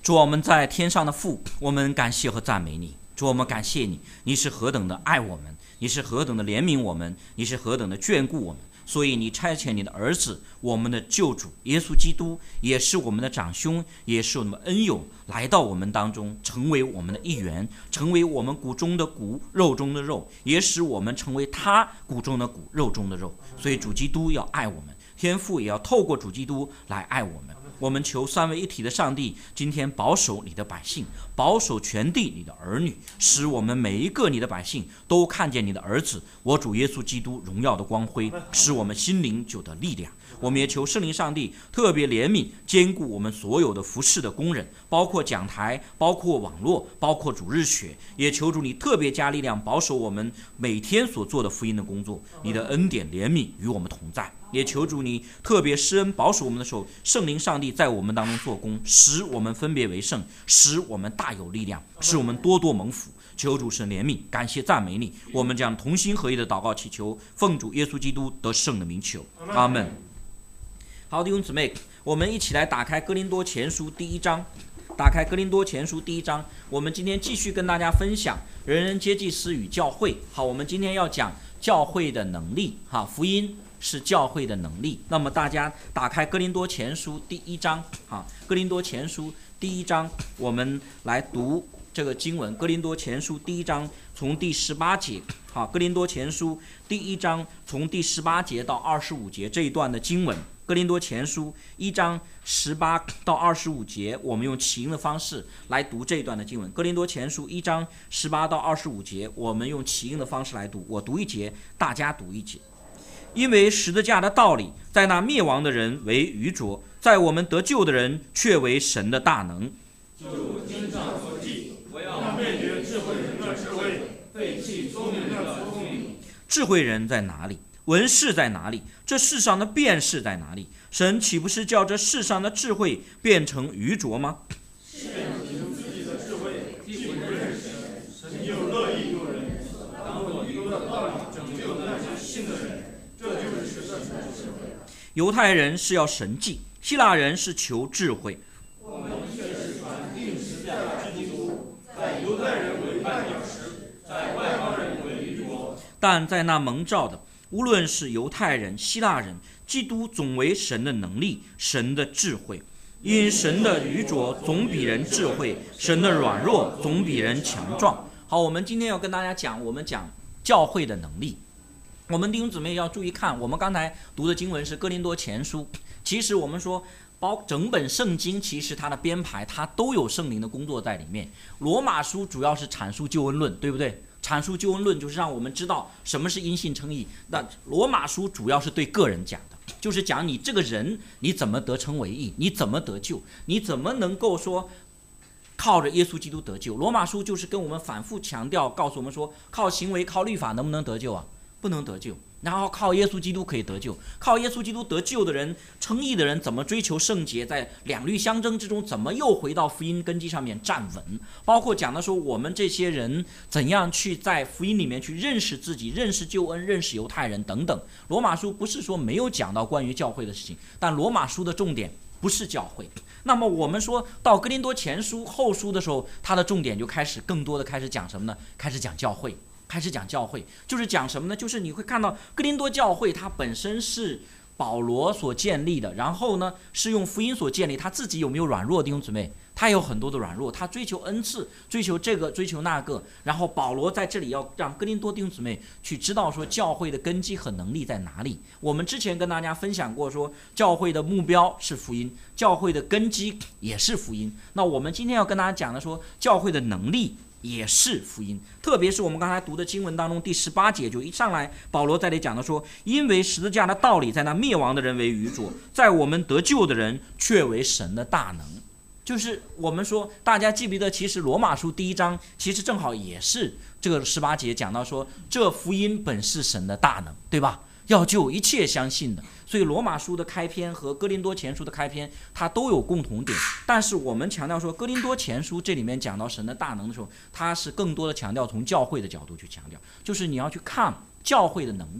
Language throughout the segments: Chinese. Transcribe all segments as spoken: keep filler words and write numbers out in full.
主，我们在天上的父，我们感谢和赞美你。主，我们感谢你，你是何等的爱我们，你是何等的怜悯我们，你是何等的眷顾我们。所以你差遣你的儿子，我们的救主耶稣基督，也是我们的长兄，也是我们的恩友，来到我们当中，成为我们的一员，成为我们骨中的骨，肉中的肉，也使我们成为他骨中的骨，肉中的肉。所以主基督要爱我们，天父也要透过主基督来爱我们。我们求三位一体的上帝今天保守你的百姓，保守全地你的儿女，使我们每一个你的百姓都看见你的儿子我主耶稣基督荣耀的光辉，使我们心灵就得力量。我们也求圣灵上帝特别怜悯兼顾我们所有的服侍的工人，包括讲台，包括网络，包括主日学，也求主你特别加力量保守我们每天所做的福音的工作，你的恩典怜悯与我们同在。也求主你特别施恩保守我们的手，圣灵上帝在我们当中做工，使我们分别为圣，使我们大有力量，使我们多多蒙福。求主神怜悯，感谢赞美你。我们将同心合意的祷告祈求，奉主耶稣基督得胜的名求，阿们。好，弟兄姊妹，我们一起来打开哥林多前书第一章。打开哥林多前书第一章，我们今天继续跟大家分享人人皆祭司与教会。好，我们今天要讲教会的能力。好，福音是教会的能力。那么大家打开哥林多前书第一章。好，哥林多前书第一章，我们来读这个经文。哥林多前书第一章从第十八节。好，哥林多前书第一章从第十八节到二十五节这一段的经文。哥林多前书一章十八到二十五节，我们用起音的方式来读这一段的经文。哥林多前书一章十八到二十五节，我们用起音的方式来读，我读一节，大家读一节。因为十字架的道理，在那灭亡的人为愚拙，在我们得救的人却为神的大能。 就如经上所记，我要灭绝智慧人的智慧，废弃聪明人的聪明。 智慧人在哪里？文士在哪里？这世上的辩士在哪里？神岂不是叫这世上的智慧变成愚拙吗？ 是凭自己的智慧，既不认识神，神又乐意用人当作一个道理拯救那些信的人，这就是神的智慧。 犹太人是要神迹，希腊人是求智慧。 我们却是传钉十字架之基督，在犹太人为绊脚石，在外邦人为愚拙。 但在那蒙召的，无论是犹太人、希腊人，基督总为神的能力，神的智慧。因神的愚拙总比人智慧，神的软弱总比人强壮。好，我们今天要跟大家讲，我们讲教会的能力。我们弟兄姊妹要注意看，我们刚才读的经文是哥林多前书。其实我们说包整本圣经，其实它的编排它都有圣灵的工作在里面。罗马书主要是阐述救恩论，对不对？阐述救恩论就是让我们知道什么是因信称义。那罗马书主要是对个人讲的，就是讲你这个人你怎么得称为义，你怎么得救，你怎么能够说靠着耶稣基督得救。罗马书就是跟我们反复强调，告诉我们说靠行为靠律法能不能得救啊？不能得救。然后靠耶稣基督可以得救，靠耶稣基督得救的人，称义的人怎么追求圣洁，在两律相争之中怎么又回到福音根基上面站稳，包括讲的说我们这些人怎样去在福音里面去认识自己，认识救恩，认识犹太人等等。罗马书不是说没有讲到关于教会的事情，但罗马书的重点不是教会。那么我们说到哥林多前书后书的时候，它的重点就开始更多的开始讲什么呢？开始讲教会。开始讲教会，就是讲什么呢？就是你会看到哥林多教会它本身是保罗所建立的，然后呢是用福音所建立。他自己有没有软弱，弟兄姊妹？他有很多的软弱，他追求恩赐，追求这个，追求那个。然后保罗在这里要让哥林多弟兄姊妹去知道说教会的根基和能力在哪里。我们之前跟大家分享过说，教会的目标是福音，教会的根基也是福音。那我们今天要跟大家讲的说，教会的能力也是福音。特别是我们刚才读的经文当中第十八节，就一上来保罗在这里讲的说，因为十字架的道理在那灭亡的人为愚拙，在我们得救的人却为神的大能。就是我们说大家记不记得，其实罗马书第一章其实正好也是这个十八节讲到说，这福音本是神的大能，对吧？要救一切相信的。所以罗马书的开篇和哥林多前书的开篇它都有共同点，但是我们强调说哥林多前书这里面讲到神的大能的时候，它是更多的强调从教会的角度去强调，就是你要去看教会的能力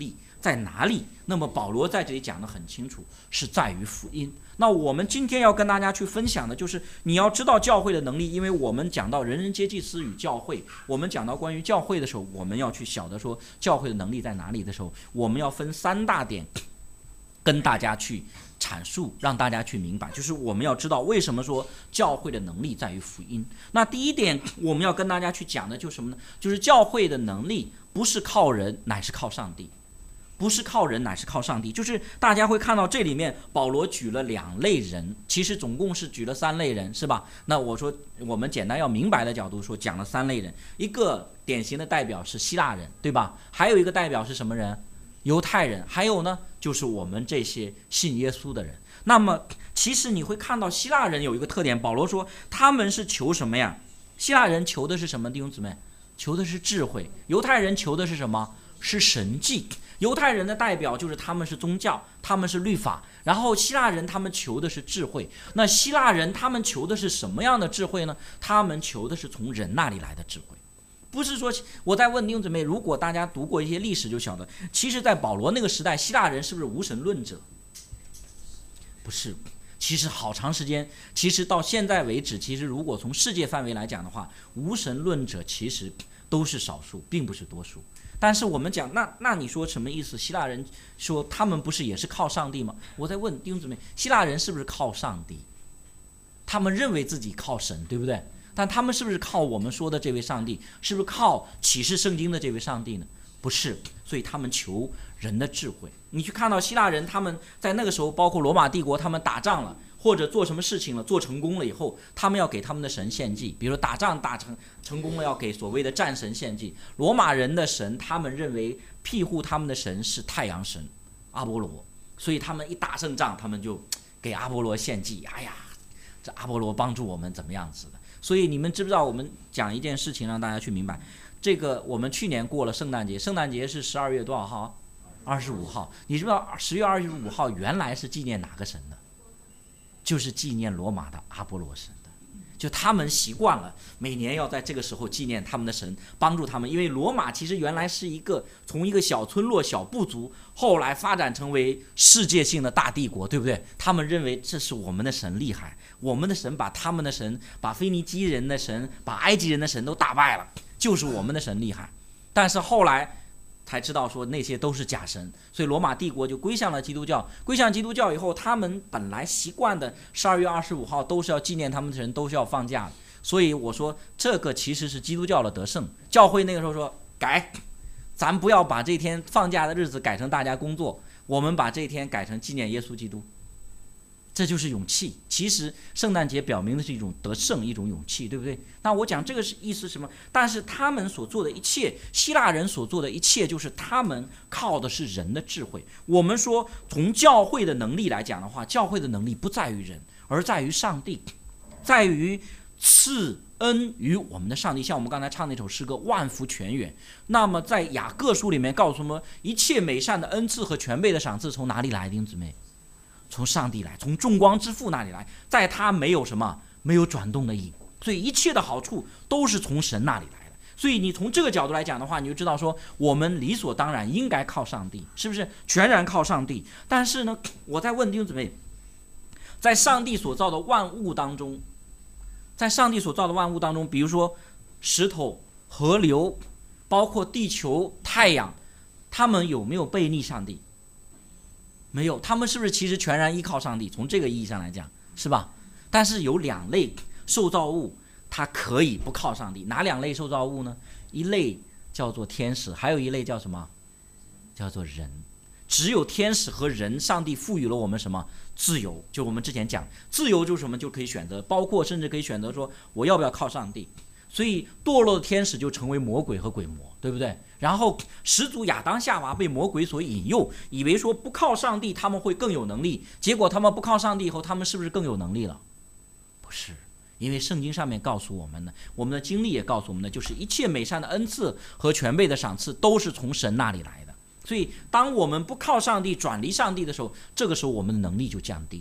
在哪里？那么保罗在这里讲得很清楚，是在于福音。那我们今天要跟大家去分享的就是你要知道教会的能力，因为我们讲到人人皆祭司与教会，我们讲到关于教会的时候，我们要去晓得说教会的能力在哪里的时候，我们要分三大点跟大家去阐述，让大家去明白，就是我们要知道为什么说教会的能力在于福音。那第一点我们要跟大家去讲的就是什么呢？就是教会的能力不是靠人，乃是靠上帝。不是靠人，乃是靠上帝。就是大家会看到这里面保罗举了两类人，其实总共是举了三类人，是吧？那我说我们简单要明白的角度说，讲了三类人，一个典型的代表是希腊人，对吧？还有一个代表是什么人？犹太人。还有呢，就是我们这些信耶稣的人。那么其实你会看到希腊人有一个特点，保罗说他们是求什么呀？希腊人求的是什么？弟兄姊妹，求的是智慧。犹太人求的是什么？是神迹。犹太人的代表就是他们是宗教，他们是律法，然后希腊人他们求的是智慧。那希腊人他们求的是什么样的智慧呢？他们求的是从人那里来的智慧。不是说我在问弟兄姊妹，如果大家读过一些历史就晓得，其实在保罗那个时代，希腊人是不是无神论者？不是。其实好长时间，其实到现在为止，其实如果从世界范围来讲的话，无神论者其实都是少数，并不是多数。但是我们讲，那那你说什么意思？希腊人说他们不是也是靠上帝吗？我在问弟兄姊妹，希腊人是不是靠上帝？他们认为自己靠神，对不对？但他们是不是靠我们说的这位上帝？是不是靠启示圣经的这位上帝呢？不是，所以他们求人的智慧。你去看到希腊人，他们在那个时候，包括罗马帝国，他们打仗了，或者做什么事情了，做成功了以后，他们要给他们的神献祭，比如说打仗打成成功了，要给所谓的战神献祭。罗马人的神，他们认为庇护他们的神是太阳神阿波罗，所以他们一打胜仗，他们就给阿波罗献祭。哎呀，这阿波罗帮助我们怎么样子的？所以你们知不知道？我们讲一件事情，让大家去明白。这个我们去年过了圣诞节，圣诞节是十二月多少号？二十五号。你知不知道十月二十五号原来是纪念哪个神的？就是纪念罗马的阿波罗神的。就他们习惯了每年要在这个时候纪念他们的神，帮助他们。因为罗马其实原来是一个从一个小村落、小部族，后来发展成为世界性的大帝国，对不对？他们认为这是我们的神厉害，我们的神把他们的神，把腓尼基人的神，把埃及人的神都打败了，就是我们的神厉害。但是后来才知道说那些都是假神，所以罗马帝国就归向了基督教。归向基督教以后，他们本来习惯的十二月二十五号都是要纪念他们的神，都是要放假的。所以我说这个其实是基督教的得胜。教会那个时候说改，咱不要把这天放假的日子改成大家工作，我们把这天改成纪念耶稣基督。这就是勇气。其实圣诞节表明的是一种得胜，一种勇气，对不对？那我讲这个是意思是什么？但是他们所做的一切，希腊人所做的一切，就是他们靠的是人的智慧。我们说从教会的能力来讲的话，教会的能力不在于人，而在于上帝，在于赐恩于我们的上帝。像我们刚才唱那首诗歌万福全源，那么在雅各书里面告诉我们，一切美善的恩赐和全备的赏赐从哪里来？弟兄姊妹，从上帝来，从众光之父那里来，在他没有什么，没有转动的影，所以一切的好处都是从神那里来的。所以你从这个角度来讲的话，你就知道说我们理所当然应该靠上帝，是不是全然靠上帝？但是呢，我在问弟兄姊妹，在上帝所造的万物当中，在上帝所造的万物当中，比如说石头、河流，包括地球、太阳，他们有没有背逆上帝？没有。他们是不是其实全然依靠上帝？从这个意义上来讲，是吧？但是有两类受造物它可以不靠上帝。哪两类受造物呢？一类叫做天使，还有一类叫什么？叫做人。只有天使和人，上帝赋予了我们什么？自由。就我们之前讲，自由就是什么？就可以选择，包括甚至可以选择说我要不要靠上帝。所以堕落的天使就成为魔鬼和鬼魔，对不对？然后始祖亚当夏娃被魔鬼所引诱，以为说不靠上帝他们会更有能力，结果他们不靠上帝以后，他们是不是更有能力了？不是。因为圣经上面告诉我们的，我们的经历也告诉我们的，就是一切美善的恩赐和全备的赏赐都是从神那里来的。所以当我们不靠上帝，转离上帝的时候，这个时候我们的能力就降低。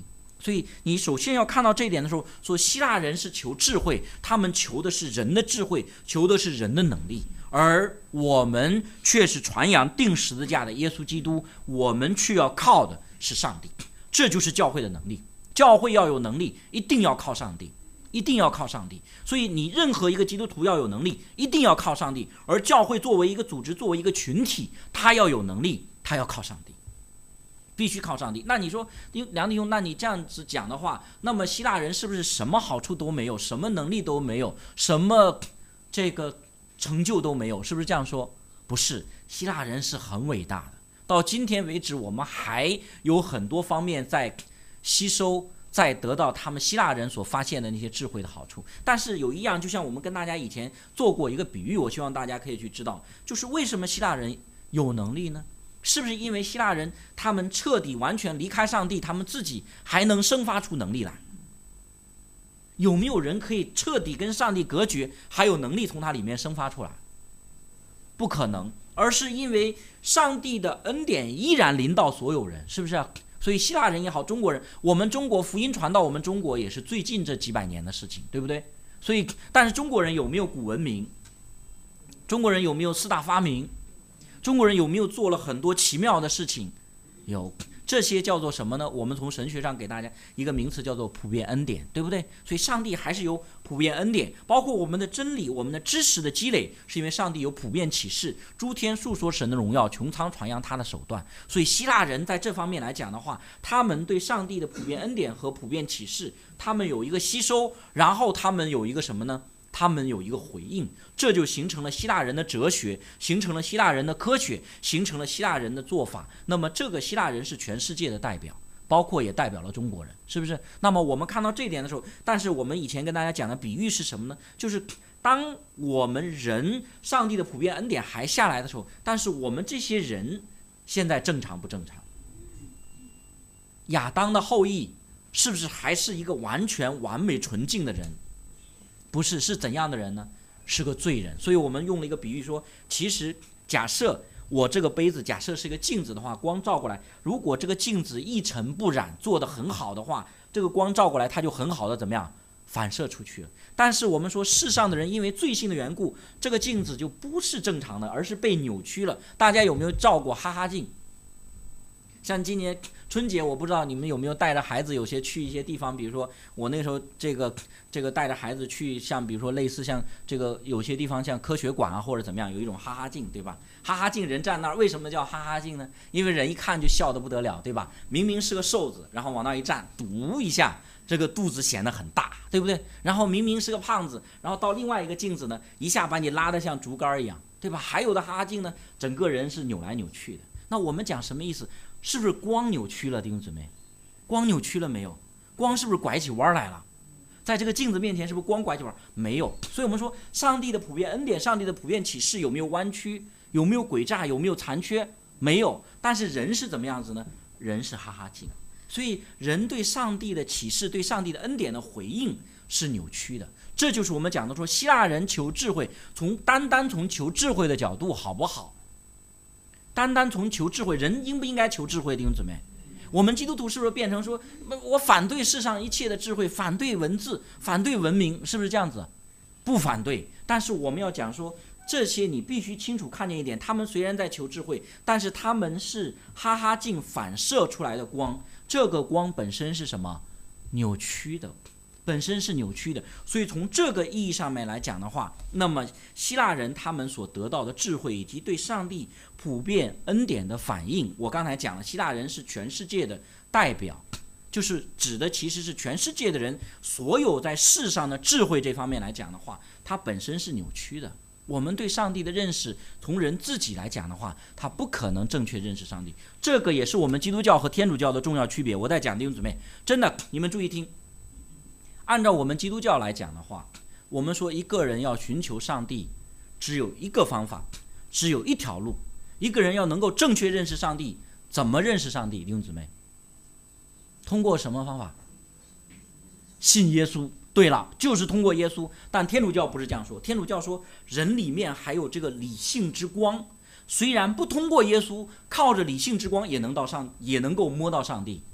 所以你首先要看到这一点的时候，说希腊人是求智慧，他们求的是人的智慧，求的是人的能力，而我们却是传扬钉十字架的耶稣基督，我们却要靠的是上帝。这就是教会的能力。教会要有能力，一定要靠上帝，一定要靠上帝。所以你任何一个基督徒要有能力，一定要靠上帝。而教会作为一个组织，作为一个群体，他要有能力，他要靠上帝，必须靠上帝。那你说梁弟兄，那你这样子讲的话，那么希腊人是不是什么好处都没有，什么能力都没有，什么这个成就都没有，是不是这样说？不是，希腊人是很伟大的。到今天为止，我们还有很多方面在吸收，在得到他们希腊人所发现的那些智慧的好处。但是有一样，就像我们跟大家以前做过一个比喻，我希望大家可以去知道，就是为什么希腊人有能力呢？是不是因为希腊人他们彻底完全离开上帝，他们自己还能生发出能力来？有没有人可以彻底跟上帝隔绝，还有能力从他里面生发出来？不可能，而是因为上帝的恩典依然临到所有人，是不是？所以希腊人也好，中国人，我们中国福音传到我们中国也是最近这几百年的事情，对不对？所以，但是中国人有没有古文明？中国人有没有四大发明？中国人有没有做了很多奇妙的事情？有，这些叫做什么呢？我们从神学上给大家一个名词，叫做普遍恩典，对不对？所以上帝还是有普遍恩典，包括我们的真理，我们的知识的积累，是因为上帝有普遍启示，诸天述说神的荣耀，穹苍传扬他的手段。所以希腊人在这方面来讲的话，他们对上帝的普遍恩典和普遍启示，他们有一个吸收，然后他们有一个什么呢？他们有一个回应，这就形成了希腊人的哲学，形成了希腊人的科学，形成了希腊人的做法。那么这个希腊人是全世界的代表，包括也代表了中国人，是不是？那么我们看到这一点的时候，但是我们以前跟大家讲的比喻是什么呢？就是当我们人上帝的普遍恩典还下来的时候，但是我们这些人现在正常不正常？亚当的后裔是不是还是一个完全完美纯净的人？不是，是怎样的人呢？是个罪人。所以我们用了一个比喻说，其实假设我这个杯子假设是一个镜子的话，光照过来，如果这个镜子一尘不染做得很好的话，这个光照过来它就很好的怎么样反射出去了。但是我们说世上的人因为罪性的缘故，这个镜子就不是正常的，而是被扭曲了。大家有没有照过哈哈镜？像今年春节，我不知道你们有没有带着孩子，有些去一些地方，比如说我那个时候这个这个带着孩子去，像比如说类似像这个有些地方像科学馆啊或者怎么样，有一种哈哈镜，对吧？哈哈镜人站那儿，为什么叫哈哈镜呢？因为人一看就笑得不得了，对吧？明明是个瘦子，然后往那儿一站，嘟一下，这个肚子显得很大，对不对？然后明明是个胖子，然后到另外一个镜子呢，一下把你拉得像竹竿一样，对吧？还有的哈哈镜呢，整个人是扭来扭去的。那我们讲什么意思？是不是光扭曲了，弟兄姊妹？光扭曲了没有？光是不是拐起弯来了？在这个镜子面前，是不是光拐起弯？没有。所以我们说，上帝的普遍恩典，上帝的普遍启示有没有弯曲？有没有诡诈？有没有残缺？没有。但是人是怎么样子呢？人是哈哈镜。所以人对上帝的启示，对上帝的恩典的回应是扭曲的。这就是我们讲的说，希腊人求智慧，从单单从求智慧的角度好不好？单单从求智慧，人应不应该求智慧？弟兄姊妹，我们基督徒是不是变成说，我反对世上一切的智慧，反对文字，反对文明，是不是这样子？不反对，但是我们要讲说，这些你必须清楚看见一点，他们虽然在求智慧，但是他们是哈哈镜反射出来的光，这个光本身是什么？扭曲的，本身是扭曲的。所以从这个意义上面来讲的话，那么希腊人他们所得到的智慧以及对上帝普遍恩典的反应，我刚才讲了，希腊人是全世界的代表，就是指的其实是全世界的人，所有在世上的智慧这方面来讲的话，它本身是扭曲的。我们对上帝的认识，从人自己来讲的话，他不可能正确认识上帝。这个也是我们基督教和天主教的重要区别。我在讲，弟兄姊妹，真的，你们注意听。按照我们基督教来讲的话，我们说一个人要寻求上帝，只有一个方法，只有一条路。一个人要能够正确认识上帝，怎么认识上帝？弟兄姊妹，通过什么方法？信耶稣。对了，就是通过耶稣。但天主教不是这样说，天主教说人里面还有这个理性之光，虽然不通过耶稣，靠着理性之光也能到上，也能够摸到上帝。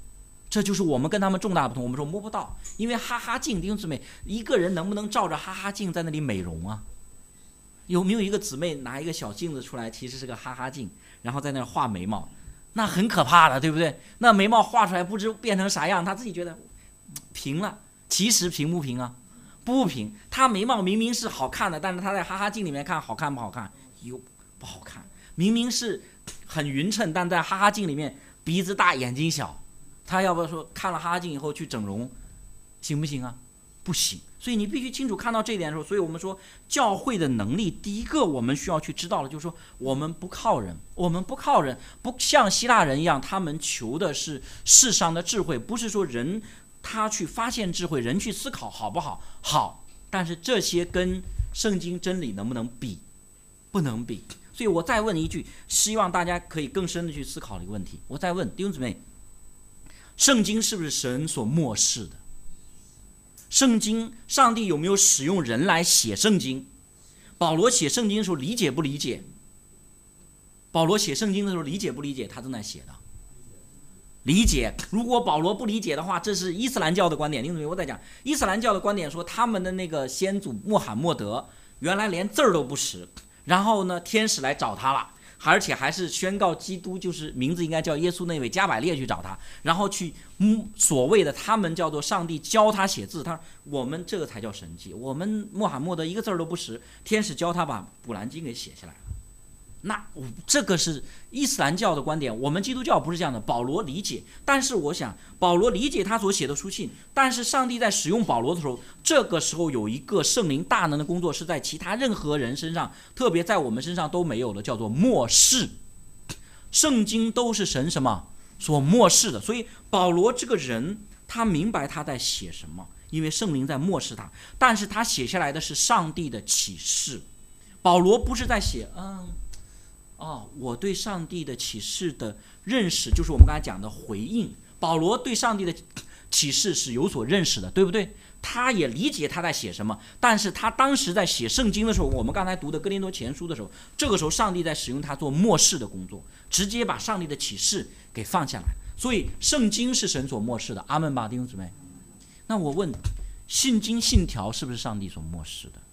这就是我们跟他们重大不同。我们说摸不到，因为哈哈镜，弟兄姊妹，一个人能不能照着哈哈镜在那里美容啊？有没有一个姊妹拿一个小镜子出来，其实是个哈哈镜，然后在那画眉毛？那很可怕的，对不对？那眉毛画出来不知变成啥样，他自己觉得平了，其实平不平啊？不平。他眉毛明明是好看的，但是他在哈哈镜里面看好看不好看？哟，不好看。明明是很匀称，但在哈哈镜里面鼻子大眼睛小。他要不要说看了哈哈镜以后去整容，行不行啊？不行。所以你必须清楚看到这一点的时候，所以我们说教会的能力，第一个我们需要去知道的就是说，我们不靠人，我们不靠人，不像希腊人一样，他们求的是世上的智慧，不是说人他去发现智慧，人去思考好不好？好，但是这些跟圣经真理能不能比？不能比。所以我再问一句，希望大家可以更深的去思考的一个问题，我再问弟兄姊妹，圣经是不是神所默示的？圣经，上帝有没有使用人来写圣经？保罗写圣经的时候理解不理解？保罗写圣经的时候理解不理解？他正在写的，理解。如果保罗不理解的话，这是伊斯兰教的观点。另外，我在讲伊斯兰教的观点说，他们的那个先祖穆罕默德原来连字儿都不识，然后呢，天使来找他了。而且还是宣告基督就是名字应该叫耶稣那位加百列去找他，然后去嗯所谓的他们叫做上帝教他写字，他说我们这个才叫神迹，我们穆罕默德一个字都不识，天使教他把古兰经给写下来了。那这个是伊斯兰教的观点，我们基督教不是这样的。保罗理解，但是我想保罗理解他所写的书信，但是上帝在使用保罗的时候，这个时候有一个圣灵大能的工作是在其他任何人身上，特别在我们身上都没有的，叫做默示。圣经都是神什么所默示的，所以保罗这个人他明白他在写什么，因为圣灵在默示他，但是他写下来的是上帝的启示。保罗不是在写嗯哦，我对上帝的启示的认识，就是我们刚才讲的回应。保罗对上帝的启示是有所认识的，对不对？他也理解他在写什么，但是他当时在写圣经的时候，我们刚才读的哥林多前书的时候，这个时候上帝在使用他做默示的工作，直接把上帝的启示给放下来。所以圣经是神所默示的，阿们吧，弟兄姊妹。那我问，信经信条是不是上帝所默示的？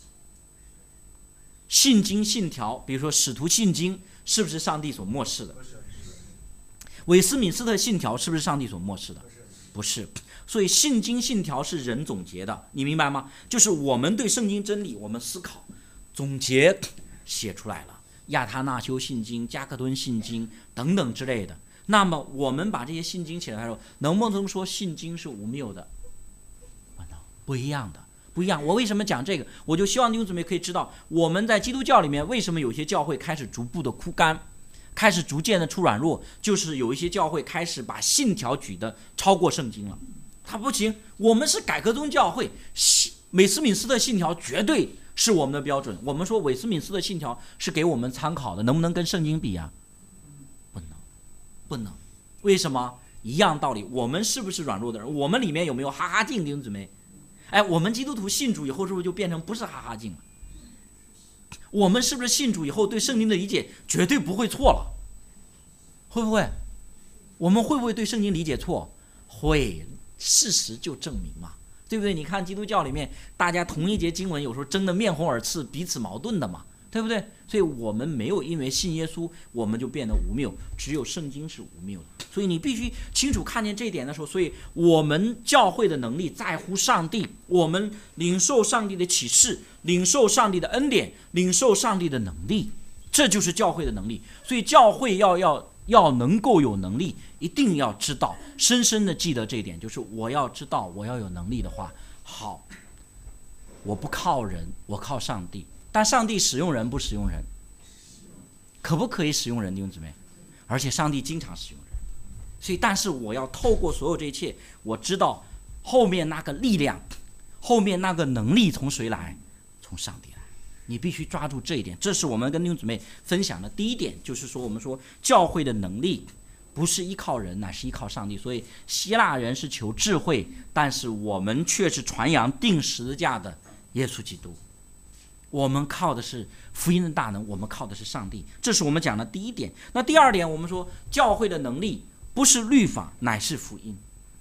信经信条，比如说使徒信经，是不是上帝所默示的？韦斯敏斯特信条是不是上帝所默示的？不是。所以信经信条是人总结的，你明白吗？就是我们对圣经真理，我们思考总结写出来了，亚他那修信经、加克敦信经等等之类的。那么我们把这些信经写出来的时候，能不能说信经是无谬的？不一样的，不一样。我为什么讲这个？我就希望弟兄姊妹可以知道，我们在基督教里面为什么有些教会开始逐步的枯干，开始逐渐的出软弱，就是有一些教会开始把信条举的超过圣经了。他不行，我们是改革宗教会，韦斯敏斯特信条绝对是我们的标准。我们说韦斯敏斯特信条是给我们参考的，能不能跟圣经比啊？不能，不能。为什么？一样道理，我们是不是软弱的人？我们里面有没有哈哈镜，弟兄姊妹？哎，我们基督徒信主以后是不是就变成不是哈哈镜了？我们是不是信主以后对圣经的理解绝对不会错了？会不会？我们会不会对圣经理解错？会，事实就证明嘛，对不对？你看基督教里面，大家同一节经文有时候争得面红耳赤，彼此矛盾的嘛，对不对？所以我们没有因为信耶稣我们就变得无谬，只有圣经是无谬的。所以你必须清楚看见这一点的时候，所以我们教会的能力在乎上帝，我们领受上帝的启示，领受上帝的恩典，领受上帝的能力，这就是教会的能力。所以教会要要要能够有能力，一定要知道，深深的记得这一点，就是我要知道，我要有能力的话，好，我不靠人，我靠上帝。但上帝使用人不使用人？可不可以使用人，弟兄姊妹？而且上帝经常使用人。所以但是我要透过所有这一切，我知道后面那个力量，后面那个能力从谁来？从上帝来。你必须抓住这一点，这是我们跟弟兄姊妹分享的第一点，就是说我们说教会的能力不是依靠人，乃是依靠上帝。所以希腊人是求智慧，但是我们却是传扬钉十字架的耶稣基督。我们靠的是福音的大能，我们靠的是上帝，这是我们讲的第一点。那第二点，我们说教会的能力不是律法，乃是福音。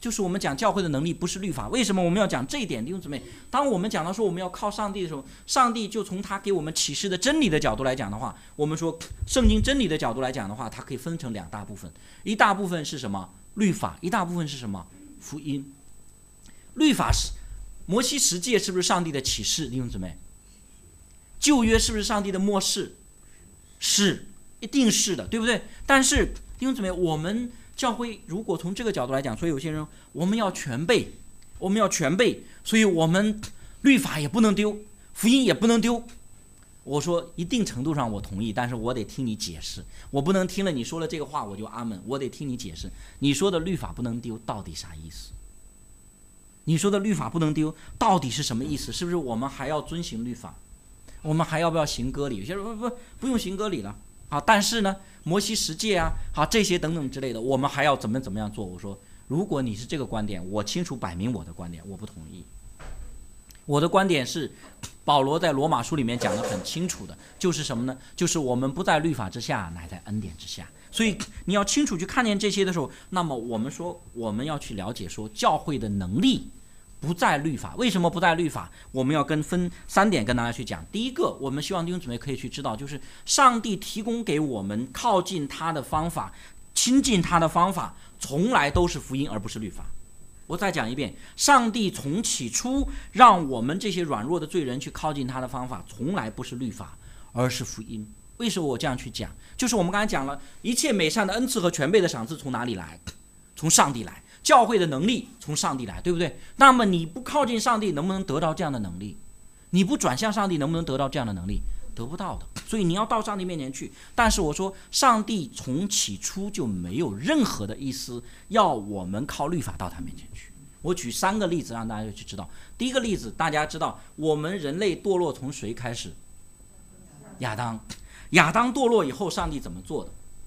就是我们讲教会的能力不是律法。为什么我们要讲这一点，弟兄姊妹？当我们讲到说我们要靠上帝的时候，上帝就从他给我们启示的真理的角度来讲的话，我们说圣经真理的角度来讲的话，它可以分成两大部分，一大部分是什么？律法，一大部分是什么？福音。律法是摩西十诫，是不是上帝的启示？弟兄姊妹，旧约是不是上帝的默示？是，一定是的，对不对？但是弟兄姊妹，我们教会如果从这个角度来讲，所以有些人我们要全背，我们要全背，所以我们律法也不能丢，福音也不能丢。我说一定程度上我同意，但是我得听你解释，我不能听了你说了这个话我就阿门，我得听你解释。你说的律法不能丢到底啥意思？你说的律法不能丢到底是什么意思？是不是我们还要遵行律法？我们还要不要行割礼？有些人说不不不用行割礼了，好，但是呢，摩西十诫啊，好这些等等之类的，我们还要怎么怎么样做？我说，如果你是这个观点，我清楚摆明我的观点，我不同意。我的观点是，保罗在罗马书里面讲得很清楚的，就是什么呢？就是我们不在律法之下，乃在恩典之下。所以你要清楚去看见这些的时候，那么我们说我们要去了解说教会的能力不在律法。为什么不在律法？我们要跟分三点跟大家去讲。第一个，我们希望弟兄姊妹可以去知道，就是上帝提供给我们靠近他的方法，亲近他的方法，从来都是福音而不是律法。我再讲一遍，上帝从起初让我们这些软弱的罪人去靠近他的方法，从来不是律法，而是福音。为什么我这样去讲？就是我们刚才讲了，一切美善的恩赐和全备的赏赐从哪里来？从上帝来。教会的能力从上帝来，对不对？那么你不靠近上帝，能不能得到这样的能力？你不转向上帝，能不能得到这样的能力？得不到的。所以你要到上帝面前去。但是我说，上帝从起初就没有任何的意思要我们靠律法到他面前去。我举三个例子让大家去知道。第一个例子，大家知道我们人类堕落从谁开始？亚当。亚当堕落以后，上帝怎么做的？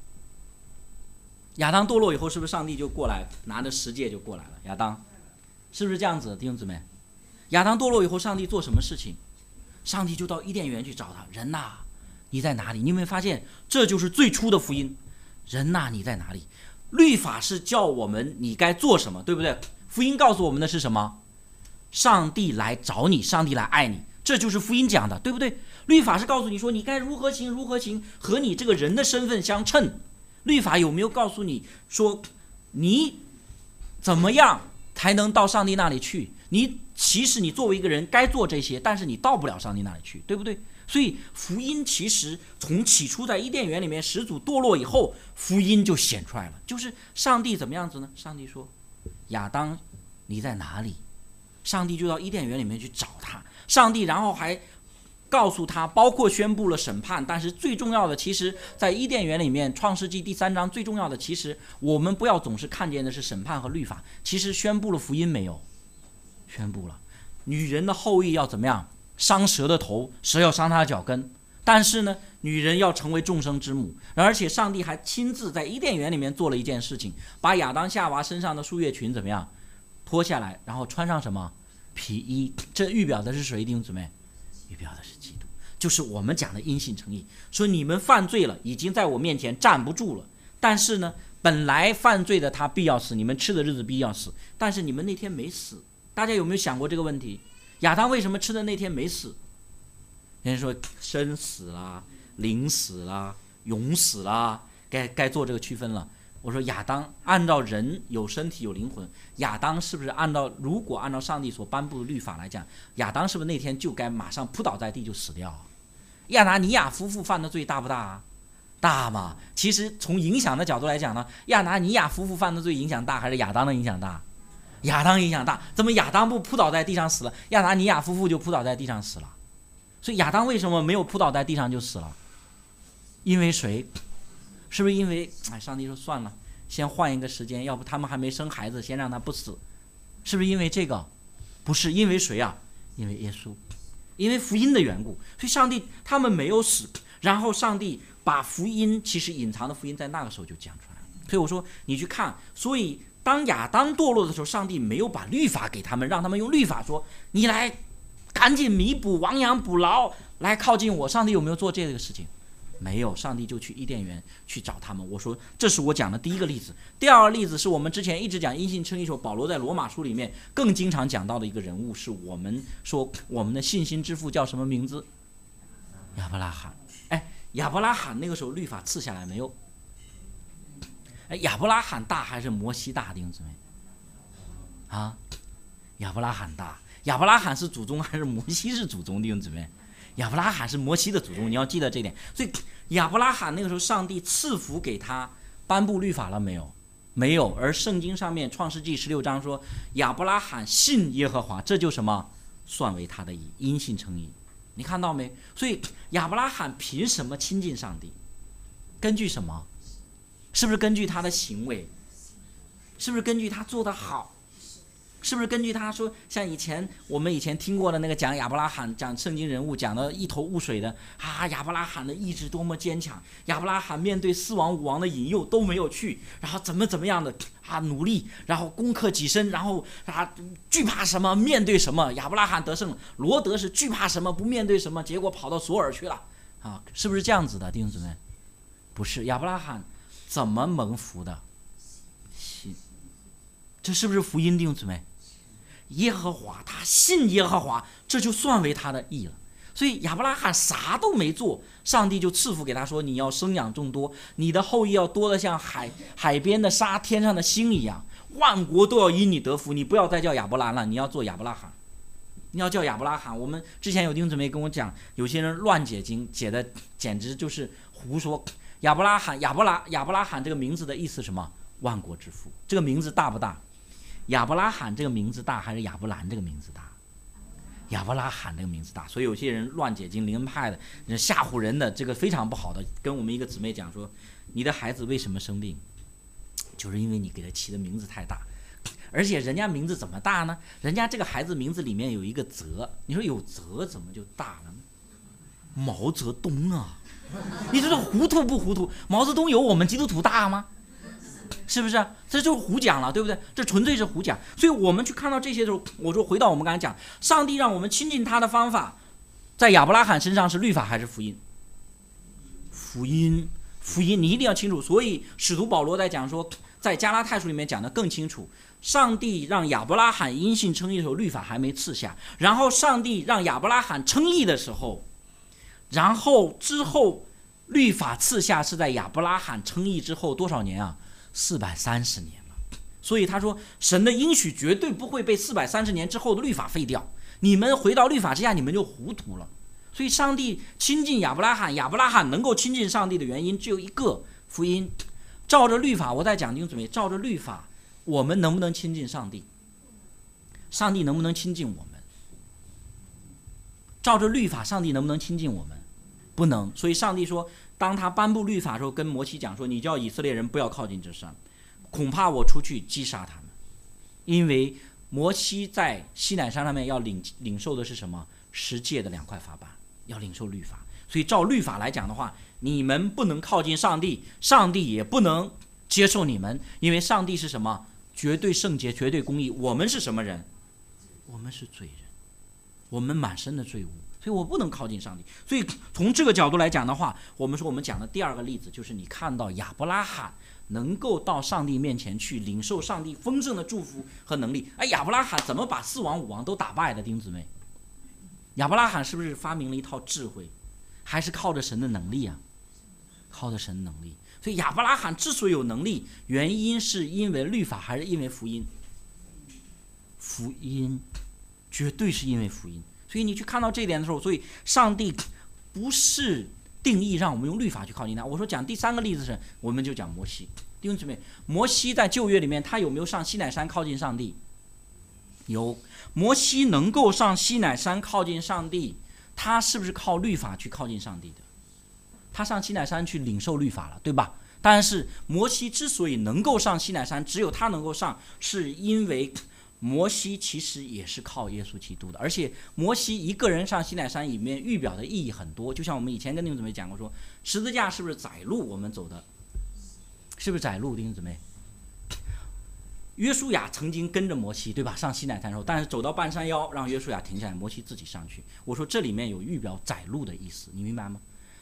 亚当堕落以后，是不是上帝就过来拿着十诫就过来了？亚当是不是这样子，弟兄姊妹？亚当堕落以后，上帝做什么事情？上帝就到伊甸园去找他，人呐、啊，你在哪里？你有没有发现，这就是最初的福音？人呐、啊，你在哪里？律法是叫我们你该做什么，对不对？福音告诉我们的是什么？上帝来找你，上帝来爱你，这就是福音讲的，对不对？律法是告诉你说你该如何行如何行，和你这个人的身份相称。律法有没有告诉你说你怎么样才能到上帝那里去？你其实你作为一个人该做这些，但是你到不了上帝那里去，对不对？所以福音其实从起初在伊甸园里面始祖堕落以后，福音就显出来了，就是上帝怎么样子呢？上帝说亚当你在哪里？上帝就到伊甸园里面去找他，上帝然后还告诉他，包括宣布了审判，但是最重要的，其实在伊甸园里面，创世纪第三章最重要的，其实我们不要总是看见的是审判和律法，其实宣布了福音没有？宣布了，女人的后裔要怎么样？伤蛇的头，蛇要伤她的脚跟。但是呢，女人要成为众生之母，而且上帝还亲自在伊甸园里面做了一件事情，把亚当夏娃身上的树叶裙怎么样脱下来，然后穿上什么皮衣？这预表的是谁，弟兄姊妹？预表的是基督，就是我们讲的因信称义。说你们犯罪了，已经在我面前站不住了，但是呢，本来犯罪的他必要死，你们吃的日子必要死，但是你们那天没死。大家有没有想过这个问题？亚当为什么吃的那天没死？人家说生死啦，灵死啦，永死啦，该该做这个区分了。我说亚当按照人有身体有灵魂，亚当是不是按照如果按照上帝所颁布的律法来讲，亚当是不是那天就该马上扑倒在地就死掉？亚拿尼亚夫妇犯的罪大不大啊？大嘛。其实从影响的角度来讲呢，亚拿尼亚夫妇犯的罪影响大还是亚当的影响大？亚当影响大。怎么亚当不扑倒在地上死了，亚拿尼亚夫妇就扑倒在地上死了？所以亚当为什么没有扑倒在地上就死了？因为谁？是不是因为哎，上帝说算了，先换一个时间，要不他们还没生孩子，先让他不死？是不是因为这个？不是，因为谁啊？因为耶稣，因为福音的缘故。所以上帝他们没有死，然后上帝把福音，其实隐藏的福音在那个时候就讲出来了。所以我说你去看，所以当亚当堕落的时候，上帝没有把律法给他们，让他们用律法说你来赶紧弥补亡羊补牢来靠近我。上帝有没有做这个事情？ 没有，上帝就去伊甸园去找他们。我说这是我讲的第一个例子。第二个例子是我们之前一直讲因信称义时候，保罗在罗马书里面更经常讲到的一个人物，是我们说我们的信心之父叫什么名字？亚伯拉罕。哎，亚伯拉罕那个时候律法赐下来没有？哎，亚伯拉罕大还是摩西大？弟兄姊妹，啊，亚伯拉罕大。亚伯拉罕是祖宗还是摩西是祖宗？弟兄姊妹，亚伯拉罕是摩西的祖宗，你要记得这点。所以亚伯拉罕那个时候，上帝赐福给他，颁布律法了没有？没有。而圣经上面创世纪十六章说，亚伯拉罕信耶和华，这就什么？算为他的义，因信称义。你看到没？所以亚伯拉罕凭什么亲近上帝？根据什么？是不是根据他的行为？是不是根据他做得好？是不是根据他说，像以前我们以前听过的那个讲亚伯拉罕，讲圣经人物讲的一头雾水的啊，亚伯拉罕的意志多么坚强，亚伯拉罕面对四王五王的引诱都没有去，然后怎么怎么样的啊努力，然后攻克己身，然后啊惧怕什么面对什么，亚伯拉罕得胜了。罗德是惧怕什么不面对什么，结果跑到索尔去了啊，是不是这样子的，弟兄姊妹？不是，亚伯拉罕怎么蒙福的？信，这是不是福音，弟兄姊妹？耶和华，他信耶和华，这就算为他的义了。所以亚伯拉罕啥都没做，上帝就赐福给他说，你要生养众多，你的后裔要多得像海海边的沙，天上的星一样，万国都要因你得福。你不要再叫亚伯兰了，你要做亚伯拉罕，你要叫亚伯拉罕。我们之前有弟兄姊妹跟我讲，有些人乱解经，解的简直就是胡说。亚伯拉罕，亚伯拉亚伯拉罕这个名字的意思是什么？万国之父。这个名字大不大？亚伯拉罕这个名字大还是亚伯兰这个名字大？亚伯拉罕这个名字大。所以有些人乱解经，灵恩派的吓唬人的，这个非常不好的。跟我们一个姊妹讲说，你的孩子为什么生病，就是因为你给他起的名字太大，而且人家名字怎么大呢？人家这个孩子名字里面有一个泽，你说有泽怎么就大了呢？毛泽东啊，你说这糊涂不糊涂？毛泽东有我们基督徒大吗？是不是？这就是胡讲了，对不对？这纯粹是胡讲。所以我们去看到这些的时候，我说回到我们刚才讲，上帝让我们亲近他的方法，在亚伯拉罕身上是律法还是福音？福音，福音，你一定要清楚。所以使徒保罗在讲说，在加拉太书里面讲得更清楚，上帝让亚伯拉罕因信称义的时候，律法还没赐下，然后上帝让亚伯拉罕称义的时候，然后之后律法赐下是在亚伯拉罕称义之后多少年啊？四百三十年了。所以他说，神的应许绝对不会被四百三十年之后的律法废掉。你们回到律法之下，你们就糊涂了。所以上帝亲近亚伯拉罕，亚伯拉罕能够亲近上帝的原因只有一个，福音。照着律法，我在讲经准备，照着律法，我们能不能亲近上帝？上帝能不能亲近我们？照着律法，上帝能不能亲近我们？不能。所以上帝说，当他颁布律法的时候，跟摩西讲说，你叫以色列人不要靠近这山，恐怕我出去击杀他们。因为摩西在西乃山上面要 领, 领受的是什么？十诫的两块法板，要领受律法。所以照律法来讲的话，你们不能靠近上帝，上帝也不能接受你们。因为上帝是什么？绝对圣洁，绝对公义。我们是什么人？我们是罪人，我们满身的罪污，所以我不能靠近上帝。所以从这个角度来讲的话，我们说我们讲的第二个例子就是你看到亚伯拉罕能够到上帝面前去领受上帝丰盛的祝福和能力。哎，亚伯拉罕怎么把四王五王都打败的？弟兄姊妹，亚伯拉罕是不是发明了一套智慧，还是靠着神的能力啊？靠着神的能力。所以亚伯拉罕之所以有能力，原因是因为律法还是因为福音？福音，绝对是因为福音。所以你去看到这一点的时候，所以上帝不是定义让我们用律法去靠近他。我说讲第三个例子是，我们就讲摩西。弟兄姊妹，摩西在旧约里面，他有没有上西乃山靠近上帝？有。摩西能够上西乃山靠近上帝，他是不是靠律法去靠近上帝的？他上西乃山去领受律法了，对吧？但是摩西之所以能够上西乃山，只有他能够上，是因为摩西其实也是靠耶稣基督的。而且摩西一个人上西乃山里面预表的意义很多，就像我们以前跟弟兄姊妹讲过说，十字架是不是窄路我们走的？是不是窄路？弟兄姊妹，约书亚曾经跟着摩西，对吧？上西乃山的时候，但是走到半山腰，让约书亚停下来，摩西自己上去。我说这里面有预表窄路的意思，你明白吗？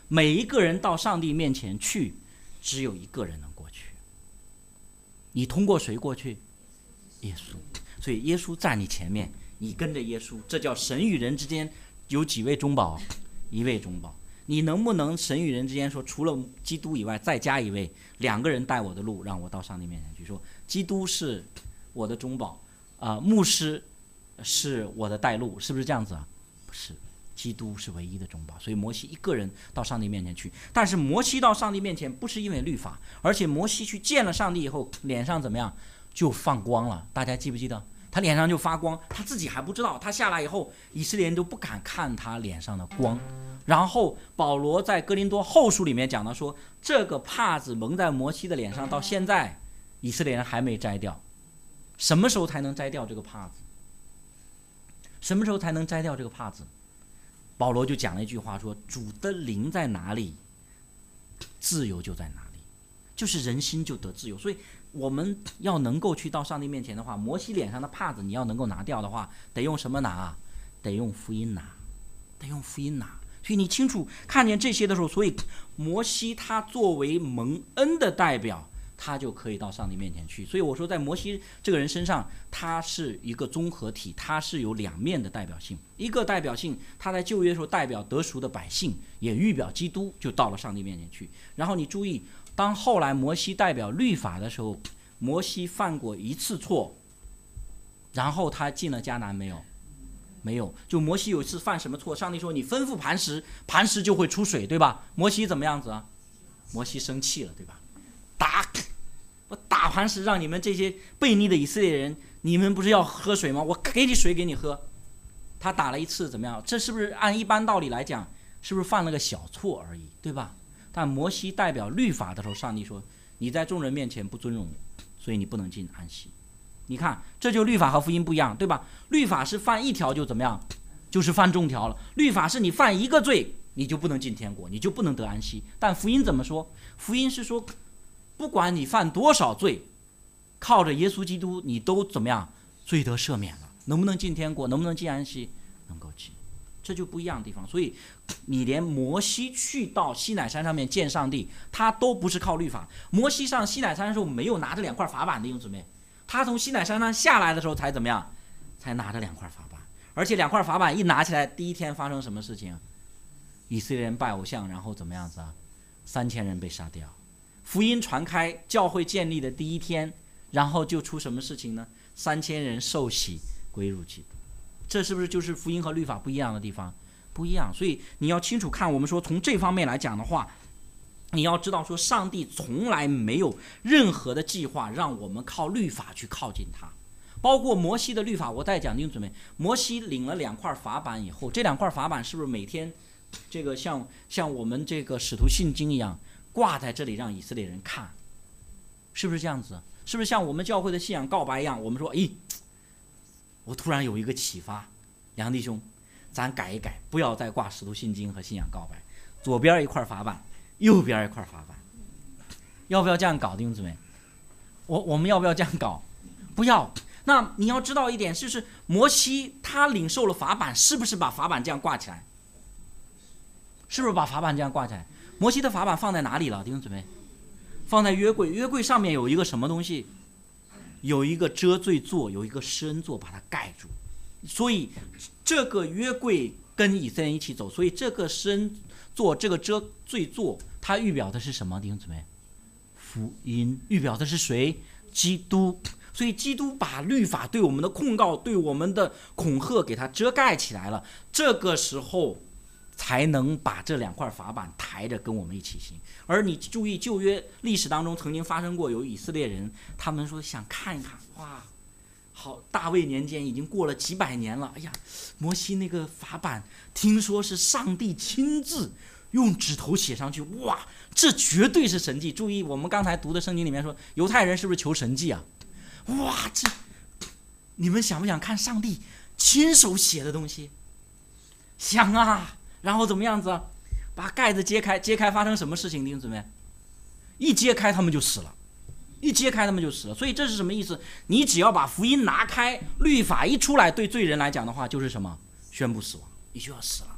每一个人到上帝面前去，只有一个人能过去。你通过谁过去？耶稣。所以耶稣在你前面，你跟着耶稣，这叫神与人之间有几位中保？一位中保。你能不能神与人之间说，除了基督以外再加一位，两个人带我的路，让我到上帝面前去？说基督是我的中保，啊、呃，牧师是我的带路，是不是这样子啊？不是，基督是唯一的中保。所以摩西一个人到上帝面前去，但是摩西到上帝面前不是因为律法，而且摩西去见了上帝以后，脸上怎么样？就放光了。大家记不记得？他脸上就发光，他自己还不知道。他下来以后，以色列人都不敢看他脸上的光。然后保罗在哥林多后书里面讲到说，这个帕子蒙在摩西的脸上，到现在以色列人还没摘掉。什么时候才能摘掉这个帕子？什么时候才能摘掉这个帕子？保罗就讲了一句话说，主的灵在哪里，自由就在哪里，就是人心就得自由。所以我们要能够去到上帝面前的话，摩西脸上的帕子你要能够拿掉的话，得用什么拿？得用福音拿，得用福音拿。所以你清楚看见这些的时候，所以摩西他作为蒙恩的代表，他就可以到上帝面前去。所以我说在摩西这个人身上，他是一个综合体，他是有两面的代表性。一个代表性，他在旧约的时候代表得赎的百姓，也预表基督就到了上帝面前去。然后你注意，当后来摩西代表律法的时候，摩西犯过一次错，然后他进了迦南没有？没有。就摩西有一次犯什么错？上帝说你吩咐磐石，磐石就会出水，对吧？摩西怎么样子啊？摩西生气了，对吧？打，我打磐石，让你们这些悖逆的以色列人，你们不是要喝水吗？我给你水给你喝。他打了一次怎么样？这是不是按一般道理来讲，是不是犯了个小错而已，对吧？但摩西代表律法的时候，上帝说你在众人面前不尊荣我，所以你不能进安息。你看，这就律法和福音不一样，对吧？律法是犯一条就怎么样，就是犯众条了。律法是你犯一个罪，你就不能进天国，你就不能得安息。但福音怎么说？福音是说，不管你犯多少罪，靠着耶稣基督，你都怎么样，罪得赦免了。能不能进天国？能不能进安息？能够进。这就不一样的地方。所以你连摩西去到西乃山上面见上帝，他都不是靠律法。摩西上西乃山的时候没有拿着两块法板的，弟兄姊妹，他从西乃山上下来的时候才怎么样？才拿着两块法板。而且两块法板一拿起来，第一天发生什么事情？以色列人拜偶像，然后怎么样子啊？三千人被杀掉。福音传开，教会建立的第一天，然后就出什么事情呢？三千人受洗归入基督。这是不是就是福音和律法不一样的地方？不一样。所以你要清楚看，我们说从这方面来讲的话，你要知道说上帝从来没有任何的计划让我们靠律法去靠近他。包括摩西的律法，我再讲清楚没？摩西领了两块法板以后，这两块法板是不是每天这个像像我们这个使徒信经一样挂在这里让以色列人看？是不是这样子？是不是像我们教会的信仰告白一样？我们说，咦，我突然有一个启发，梁弟兄，咱改一改，不要再挂使徒信经和信仰告白，左边一块法板，右边一块法板，要不要这样搞，弟兄姊妹？我我们要不要这样搞？不要。那你要知道一点，就是摩西他领受了法版，是不是把法版这样挂起来？是不是把法版这样挂起来？摩西的法版放在哪里了，弟兄姊妹？放在约柜，约柜上面有一个什么东西？有一个遮罪座，有一个施恩座把它盖住。所以这个约柜跟以色列人一起走，所以这个施恩座，这个遮罪座，它预表的是什么，弟兄姊妹？福音。预表的是谁？基督。所以基督把律法对我们的控告，对我们的恐吓给它遮盖起来了，这个时候才能把这两块法板抬着跟我们一起行。而你注意旧约历史当中曾经发生过，有以色列人他们说想看一看，哇，好，大卫年间已经过了几百年了，哎呀，摩西那个法板听说是上帝亲自用指头写上去，哇，这绝对是神迹。注意我们刚才读的圣经里面说，犹太人是不是求神迹啊？哇，这你们想不想看上帝亲手写的东西？想啊。然后怎么样子啊？把盖子揭开，揭开发生什么事情？弟兄姊妹，一揭开他们就死了，一揭开他们就死了。所以这是什么意思？你只要把福音拿开，律法一出来，对罪人来讲的话，就是什么？宣布死亡，你就要死了。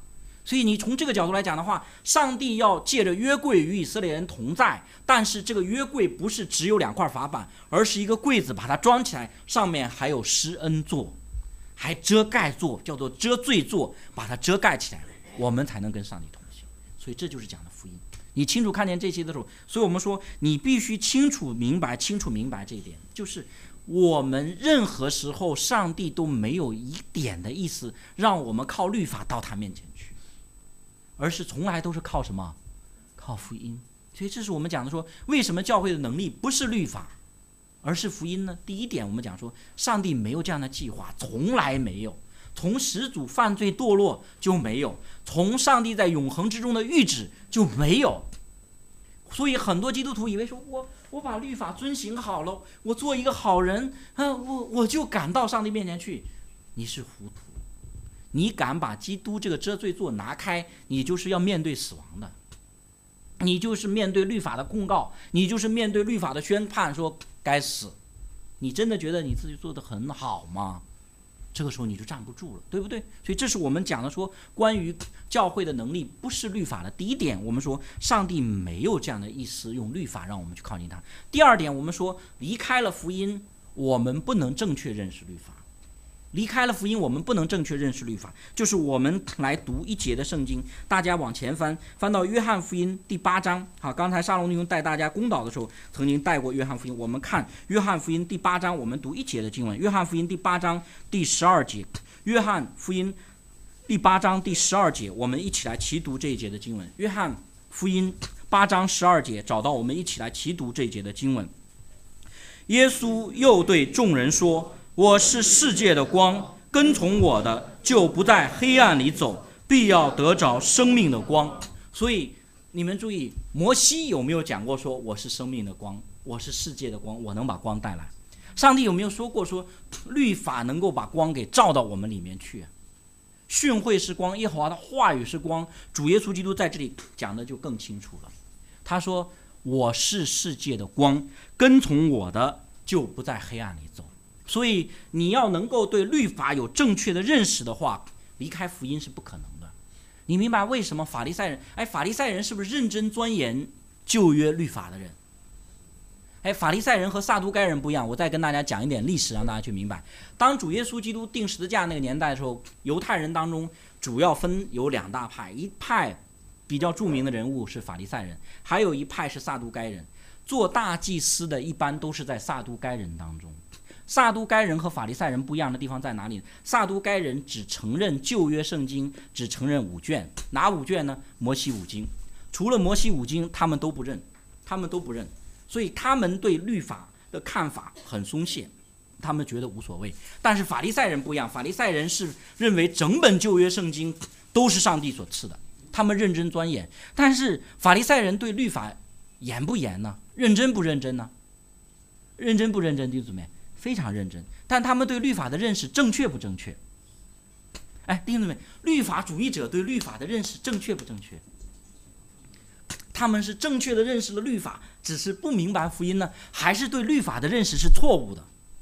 所以你从这个角度来讲的话，上帝要借着约柜与以色列人同在，但是这个约柜不是只有两块法板，而是一个柜子，把它装起来，上面还有施恩座，还遮盖座，叫做遮罪座，把它遮盖起来，我们才能跟上帝同行。所以这就是讲的福音。你清楚看见这些的时候，所以我们说你必须清楚明白清楚明白这一点，就是我们任何时候上帝都没有一点的意思让我们靠律法到他面前去，而是从来都是靠什么？靠福音。所以这是我们讲的说，为什么教会的能力不是律法而是福音呢？第一点，我们讲说上帝没有这样的计划，从来没有，从始祖犯罪堕落就没有，从上帝在永恒之中的预旨就没有。所以很多基督徒以为说，我我把律法遵行好了，我做一个好人，啊，我我就赶到上帝面前去。你是糊涂，你敢把基督这个遮罪座拿开，你就是要面对死亡的，你就是面对律法的控告，你就是面对律法的宣判，说该死。你真的觉得你自己做得很好吗？这个时候你就站不住了，对不对？所以这是我们讲的说，关于教会的能力不是律法的第一点，我们说上帝没有这样的意思用律法让我们去靠近他。第二点，我们说离开了福音，我们不能正确认识律法。离开了福音，我们不能正确认识律法。就是我们来读一节的圣经，大家往前翻，翻到约翰福音第八章。好，刚才沙龙弟兄带大家公导的时候，曾经带过约翰福音。我们看约翰福音第八章，我们读一节的经文。约翰福音第八章第十二节，约翰福音第八章第十二节，我们一起来齐读这一节的经文。约翰福音八章十二节，找到，我们一起来齐读这一节的经文。耶稣又对众人说，我是世界的光，跟从我的就不在黑暗里走，必要得着生命的光。所以你们注意，摩西有没有讲过说我是生命的光，我是世界的光，我能把光带来？上帝有没有说过说律法能够把光给照到我们里面去？训诲是光，耶和华的话语是光。主耶稣基督在这里讲的就更清楚了，他说我是世界的光，跟从我的就不在黑暗里走。所以你要能够对律法有正确的认识的话，离开福音是不可能的。你明白为什么法利赛人，哎，法利赛人是不是认真钻研旧约律法的人？哎，法利赛人和撒都该人不一样。我再跟大家讲一点历史，让大家去明白。当主耶稣基督钉十字架那个年代的时候，犹太人当中主要分有两大派，一派比较著名的人物是法利赛人，还有一派是撒都该人。做大祭司的一般都是在撒都该人当中。撒都该人和法利赛人不一样的地方在哪里？撒都该人只承认旧约圣经，只承认五卷。哪五卷呢？摩西五经。除了摩西五经，他们都不认，他们都不认。所以他们对律法的看法很松懈，他们觉得无所谓。但是法利赛人不一样，法利赛人是认为整本旧约圣经都是上帝所赐的，他们认真钻研。但是法利赛人对律法严不严呢？认真不认真呢？认真不认真，弟兄姊妹？非常认真。但他们对律法的认识正确不正确？哎，弟兄姊妹，律法主义者对律法的认识正确不正确？他们是正确的认识了律法，只是不明白福音呢，还是对律法的认识是错误的？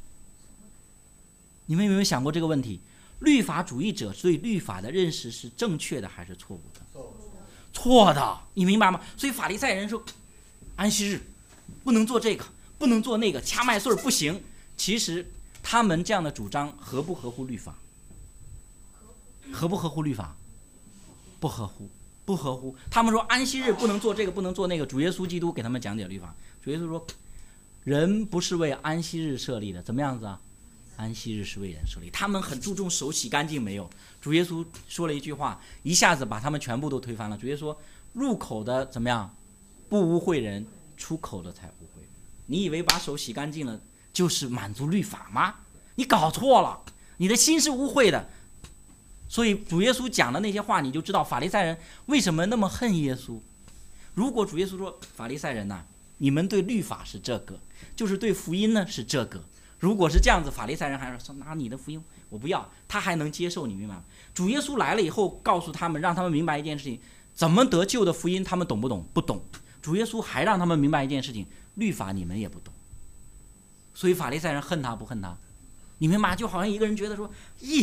你们有没有想过这个问题？律法主义者对律法的认识是正确的还是错误的？错的，你明白吗？所以法利赛人说安息日不能做这个，不能做那个，掐麦穗不行。其实他们这样的主张合不合乎律法？合不合乎律法？不合乎，不合乎。他们说安息日不能做这个，不能做那个。主耶稣基督给他们讲解律法。主耶稣说，人不是为安息日设立的，怎么样子啊？安息日是为人设立。他们很注重手洗干净没有？主耶稣说了一句话，一下子把他们全部都推翻了。主耶稣说，入口的怎么样？不污秽人，出口的才污秽人。你以为把手洗干净了就是满足律法吗？你搞错了，你的心是污秽的。所以主耶稣讲的那些话，你就知道法利赛人为什么那么恨耶稣。如果主耶稣说，法利赛人呐、啊，你们对律法是这个，就是对福音呢是这个。如果是这样子，法利赛人还说拿你的福音我不要，他还能接受，你明白吗？主耶稣来了以后，告诉他们，让他们明白一件事情，怎么得救的福音他们懂不懂？不懂。主耶稣还让他们明白一件事情，律法你们也不懂。所以法利赛人恨他不恨他？你明白吗？就好像一个人觉得说，咦，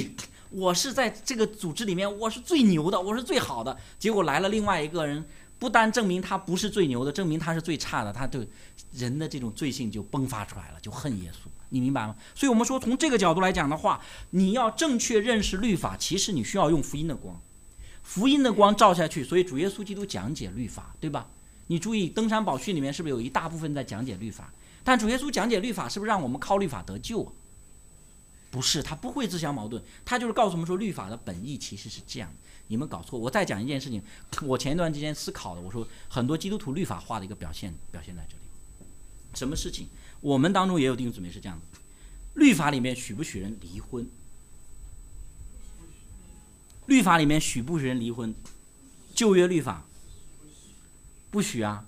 我是在这个组织里面我是最牛的，我是最好的，结果来了另外一个人，不单证明他不是最牛的，证明他是最差的，他对人的这种罪性就迸发出来了，就恨耶稣，你明白吗？所以我们说从这个角度来讲的话，你要正确认识律法，其实你需要用福音的光，福音的光照下去，所以主耶稣基督讲解律法，对吧？你注意登山宝训里面是不是有一大部分在讲解律法？但主耶稣讲解律法是不是让我们靠律法得救啊？不是，他不会自相矛盾，他就是告诉我们说律法的本意其实是这样的，你们搞错。我再讲一件事情，我前一段时间思考的，我说很多基督徒律法化的一个表现表现在这里。什么事情？我们当中也有弟兄姊妹是这样的，律法里面许不许人离婚？律法里面许不许人离婚？旧约律法不许啊。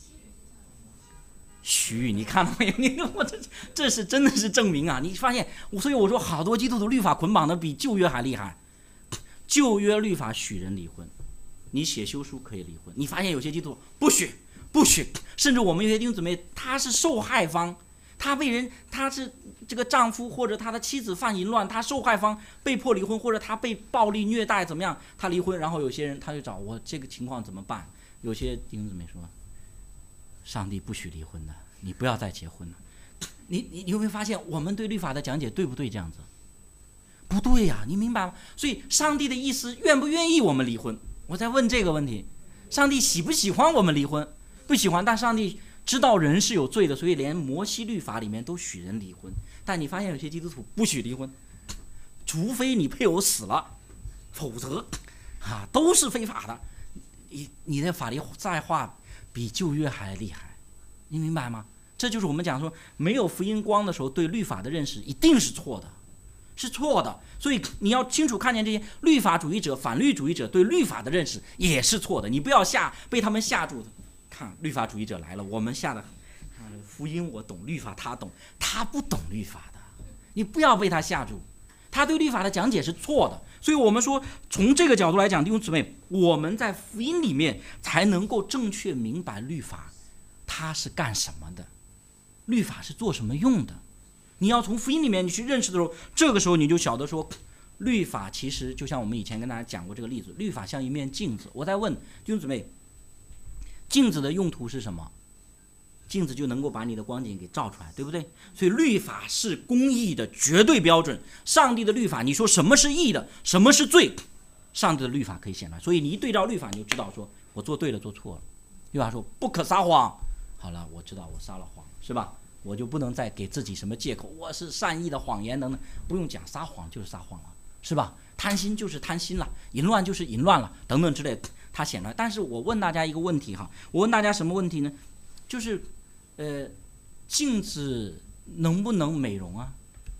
许，你看到没有？你我这这是真的是证明啊！你发现，所以我说好多基督徒律法捆绑的比旧约还厉害。旧约律法许人离婚，你写休书可以离婚。你发现有些基督徒不许不许，甚至我们有些弟兄姊妹他是受害方，他被人他是这个丈夫或者他的妻子犯淫乱，他受害方被迫离婚，或者他被暴力虐待怎么样，他离婚。然后有些人他就找我，这个情况怎么办？有些弟兄姊妹说，上帝不许离婚的，你不要再结婚了。你你你有没有发现我们对律法的讲解对不对？这样子不对呀、啊，你明白吗？所以上帝的意思愿不愿意我们离婚？我在问这个问题，上帝喜不喜欢我们离婚？不喜欢，但上帝知道人是有罪的，所以连摩西律法里面都许人离婚。但你发现有些基督徒不许离婚，除非你配偶死了，否则啊都是非法的。你你的法律再化比旧约还厉害，你明白吗？这就是我们讲说没有福音光的时候，对律法的认识一定是错的，是错的。所以你要清楚看见这些律法主义者、反律主义者对律法的认识也是错的，你不要吓被他们吓住。看律法主义者来了，我们吓得福音我懂，律法他懂，他不懂律法的，你不要被他吓住，他对律法的讲解是错的。所以我们说从这个角度来讲，弟兄姊妹，我们在福音里面才能够正确明白律法它是干什么的，律法是做什么用的。你要从福音里面你去认识的时候，这个时候你就晓得说律法其实就像我们以前跟大家讲过这个例子，律法像一面镜子。我在问弟兄姊妹，镜子的用途是什么？镜子就能够把你的光景给照出来，对不对？所以律法是公义的绝对标准。上帝的律法，你说什么是义的，什么是罪，上帝的律法可以显出来。所以你一对照律法，你就知道说我做对了，做错了。律法说不可撒谎，好了，我知道我撒了谎，是吧？我就不能再给自己什么借口，我是善意的谎言等等，不用讲，撒谎就是撒谎了，是吧？贪心就是贪心了，淫乱就是淫乱了，等等之类的，它显出来。但是我问大家一个问题哈，我问大家什么问题呢？就是，呃，镜子能不能美容啊？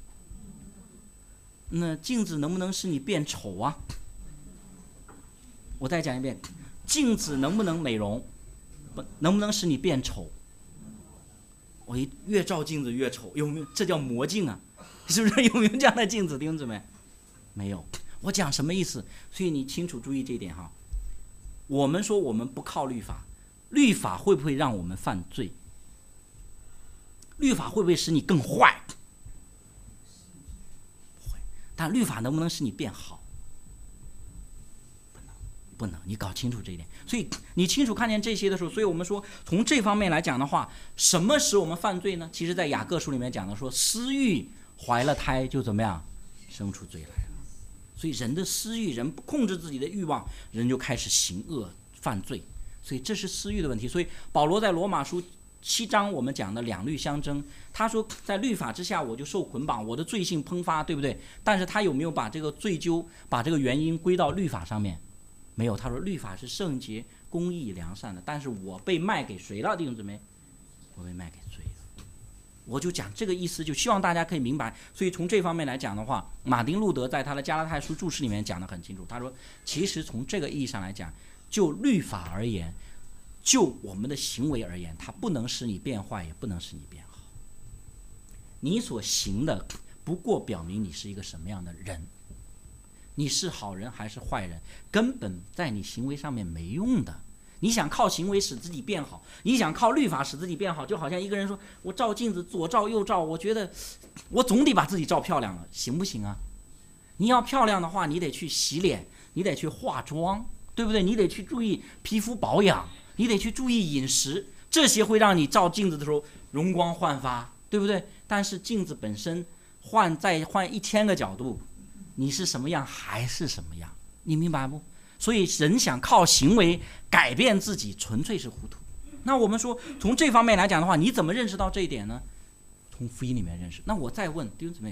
那镜子能不能使你变丑啊？我再讲一遍，镜子能不能美容？不，能不能使你变丑？我一越照镜子越丑，有没有？这叫魔镜啊，是不是？有没有这样的镜子，弟兄姊妹？没有。我讲什么意思？所以你清楚注意这一点哈。我们说我们不靠律法，律法会不会让我们犯罪？律法会不会使你更坏？不会。但律法能不能使你变好？不能，不能。你搞清楚这一点。所以你清楚看见这些的时候，所以我们说从这方面来讲的话，什么使我们犯罪呢？其实在雅各书里面讲的说，私欲怀了胎就怎么样，生出罪来了。所以人的私欲，人不控制自己的欲望，人就开始行恶犯罪。所以这是私欲的问题。所以保罗在罗马书七章我们讲的两律相争，他说在律法之下我就受捆绑，我的罪性喷发，对不对？但是他有没有把这个罪究，把这个原因归到律法上面？没有。他说律法是圣洁、公义、良善的，但是我被卖给谁了，弟兄姊妹？我被卖给罪了。我就讲这个意思，就希望大家可以明白。所以从这方面来讲的话，马丁路德在他的加拉太书注释里面讲得很清楚。他说其实从这个意义上来讲，就律法而言，就我们的行为而言，它不能使你变坏，也不能使你变好。你所行的不过表明你是一个什么样的人，你是好人还是坏人，根本在你行为上面没用的。你想靠行为使自己变好，你想靠律法使自己变好，就好像一个人说我照镜子左照右照，我觉得我总得把自己照漂亮了，行不行啊？ 你要漂亮的话，你得去洗脸，你得去化妆，对不对？你得去注意皮肤保养，你得去注意饮食，这些会让你照镜子的时候容光焕发，对不对？但是镜子本身换再换一千个角度，你是什么样还是什么样，你明白不？所以人想靠行为改变自己，纯粹是糊涂。那我们说从这方面来讲的话，你怎么认识到这一点呢？从福音里面认识。那我再问弟兄姊妹，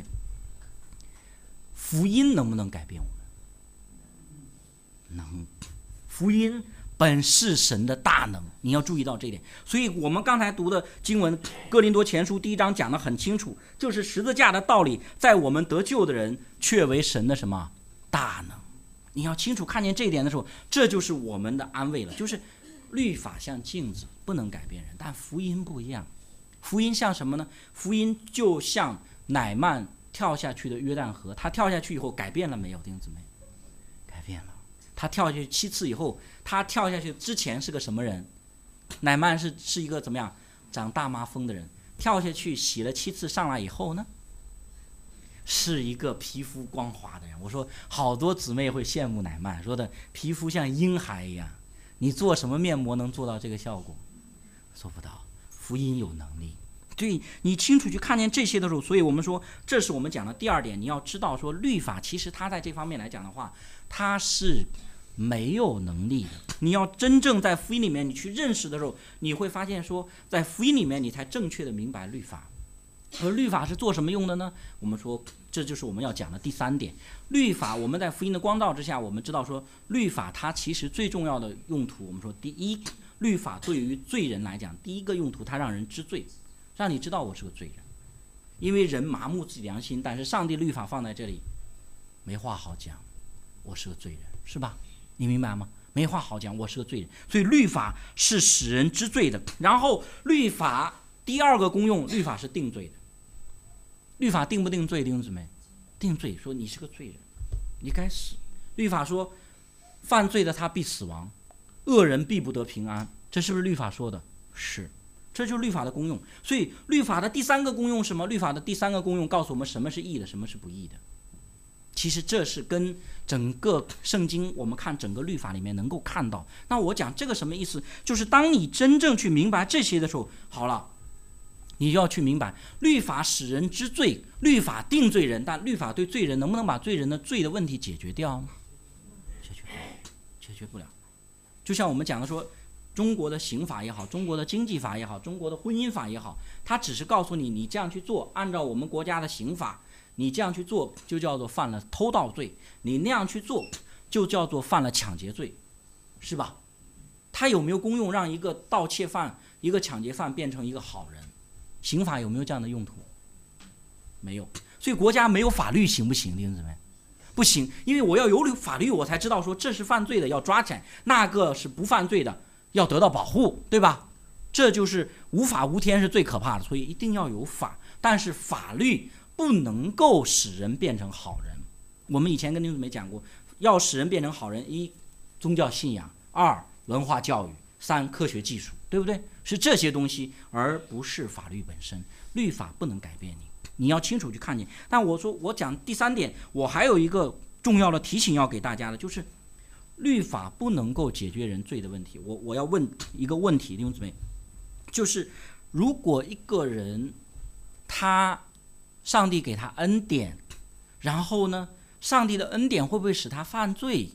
福音能不能改变我们？能。福音本是神的大能，你要注意到这一点。所以我们刚才读的经文哥林多前书第一章讲得很清楚，就是十字架的道理在我们得救的人却为神的什么大能。你要清楚看见这一点的时候，这就是我们的安慰了。就是律法像镜子，不能改变人，但福音不一样。福音像什么呢？福音就像乃縵跳下去的约旦河，他跳下去以后改变了没有？弟兄姊妹，改变了。他跳下去七次以后，他跳下去之前是个什么人？乃縵是是一个怎么样长大麻风的人，跳下去洗了七次上来以后呢，是一个皮肤光滑的人。我说好多姊妹会羡慕乃縵，说的皮肤像婴孩一样，你做什么面膜能做到这个效果？做不到。福音有能力，对，你清楚去看见这些的时候，所以我们说这是我们讲的第二点。你要知道说律法其实它在这方面来讲的话，它是没有能力的。你要真正在福音里面你去认识的时候，你会发现说在福音里面你才正确的明白律法。而律法是做什么用的呢？我们说这就是我们要讲的第三点。律法我们在福音的光照之下，我们知道说律法它其实最重要的用途，我们说第一，律法对于罪人来讲，第一个用途它让人知罪，让你知道我是个罪人。因为人麻木自己良心，但是上帝律法放在这里没话好讲，我是个罪人，是吧？你明白吗？没话好讲，我是个罪人。所以律法是使人知罪的。然后律法第二个功用，律法是定罪的。律法定不定罪？弟兄姊妹，定罪，说你是个罪人，你该死。律法说犯罪的他必死亡，恶人必不得平安，这是不是律法说的？是，这就是律法的功用。所以律法的第三个功用是什么？律法的第三个功用告诉我们什么是义的，什么是不义的。其实这是跟整个圣经我们看整个律法里面能够看到。那我讲这个什么意思？就是当你真正去明白这些的时候，好了，你就要去明白律法使人知罪，律法定罪人，但律法对罪人能不能把罪人的罪的问题解决掉呢？解决不了，解决不了。就像我们讲的说，中国的刑法也好，中国的经济法也好，中国的婚姻法也好，它只是告诉你，你这样去做，按照我们国家的刑法，你这样去做就叫做犯了偷盗罪，你那样去做就叫做犯了抢劫罪，是吧？它有没有功用让一个盗窃犯、一个抢劫犯变成一个好人？刑法有没有这样的用途？没有。所以国家没有法律行不行？弟兄姊妹，不行，因为我要有法律，我才知道说这是犯罪的要抓起来，那个是不犯罪的要得到保护，对吧？这就是无法无天是最可怕的，所以一定要有法，但是法律不能够使人变成好人。我们以前跟弟兄姊妹讲过，要使人变成好人，一宗教信仰，二文化教育，三科学技术，对不对？是这些东西，而不是法律本身。律法不能改变你，你要清楚去看见。但我说我讲第三点，我还有一个重要的提醒要给大家的，就是律法不能够解决人罪的问题。我我要问一个问题，弟兄姊妹，就是如果一个人他上帝给他恩典，然后呢，上帝的恩典会不会使他犯罪？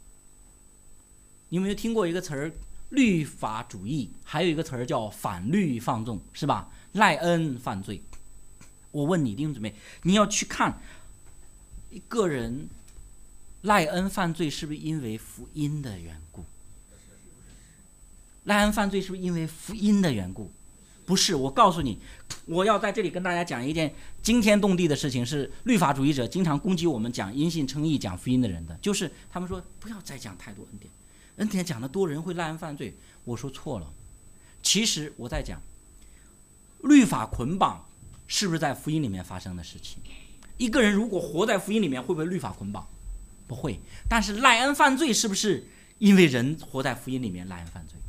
你有没有听过一个词儿？律法主义，还有一个词儿叫反律放纵，是吧？赖恩犯罪。我问你弟兄姊妹，你要去看一个人赖恩犯罪是不是因为福音的缘故？赖恩犯罪是不是因为福音的缘故？不是。我告诉你，我要在这里跟大家讲一件惊天动地的事情，是律法主义者经常攻击我们讲因信称义、讲福音的人的，就是他们说不要再讲太多恩典，恩典讲的多人会赖恩犯罪。我说错了，其实我在讲律法捆绑是不是在福音里面发生的事情。一个人如果活在福音里面，会不会律法捆绑？不会。但是赖恩犯罪是不是因为人活在福音里面赖恩犯罪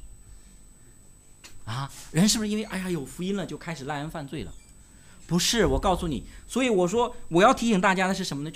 啊？人是不是因为哎呀有福音了就开始赖恩犯罪了？不是。我告诉你，所以我说我要提醒大家的是什么呢？就是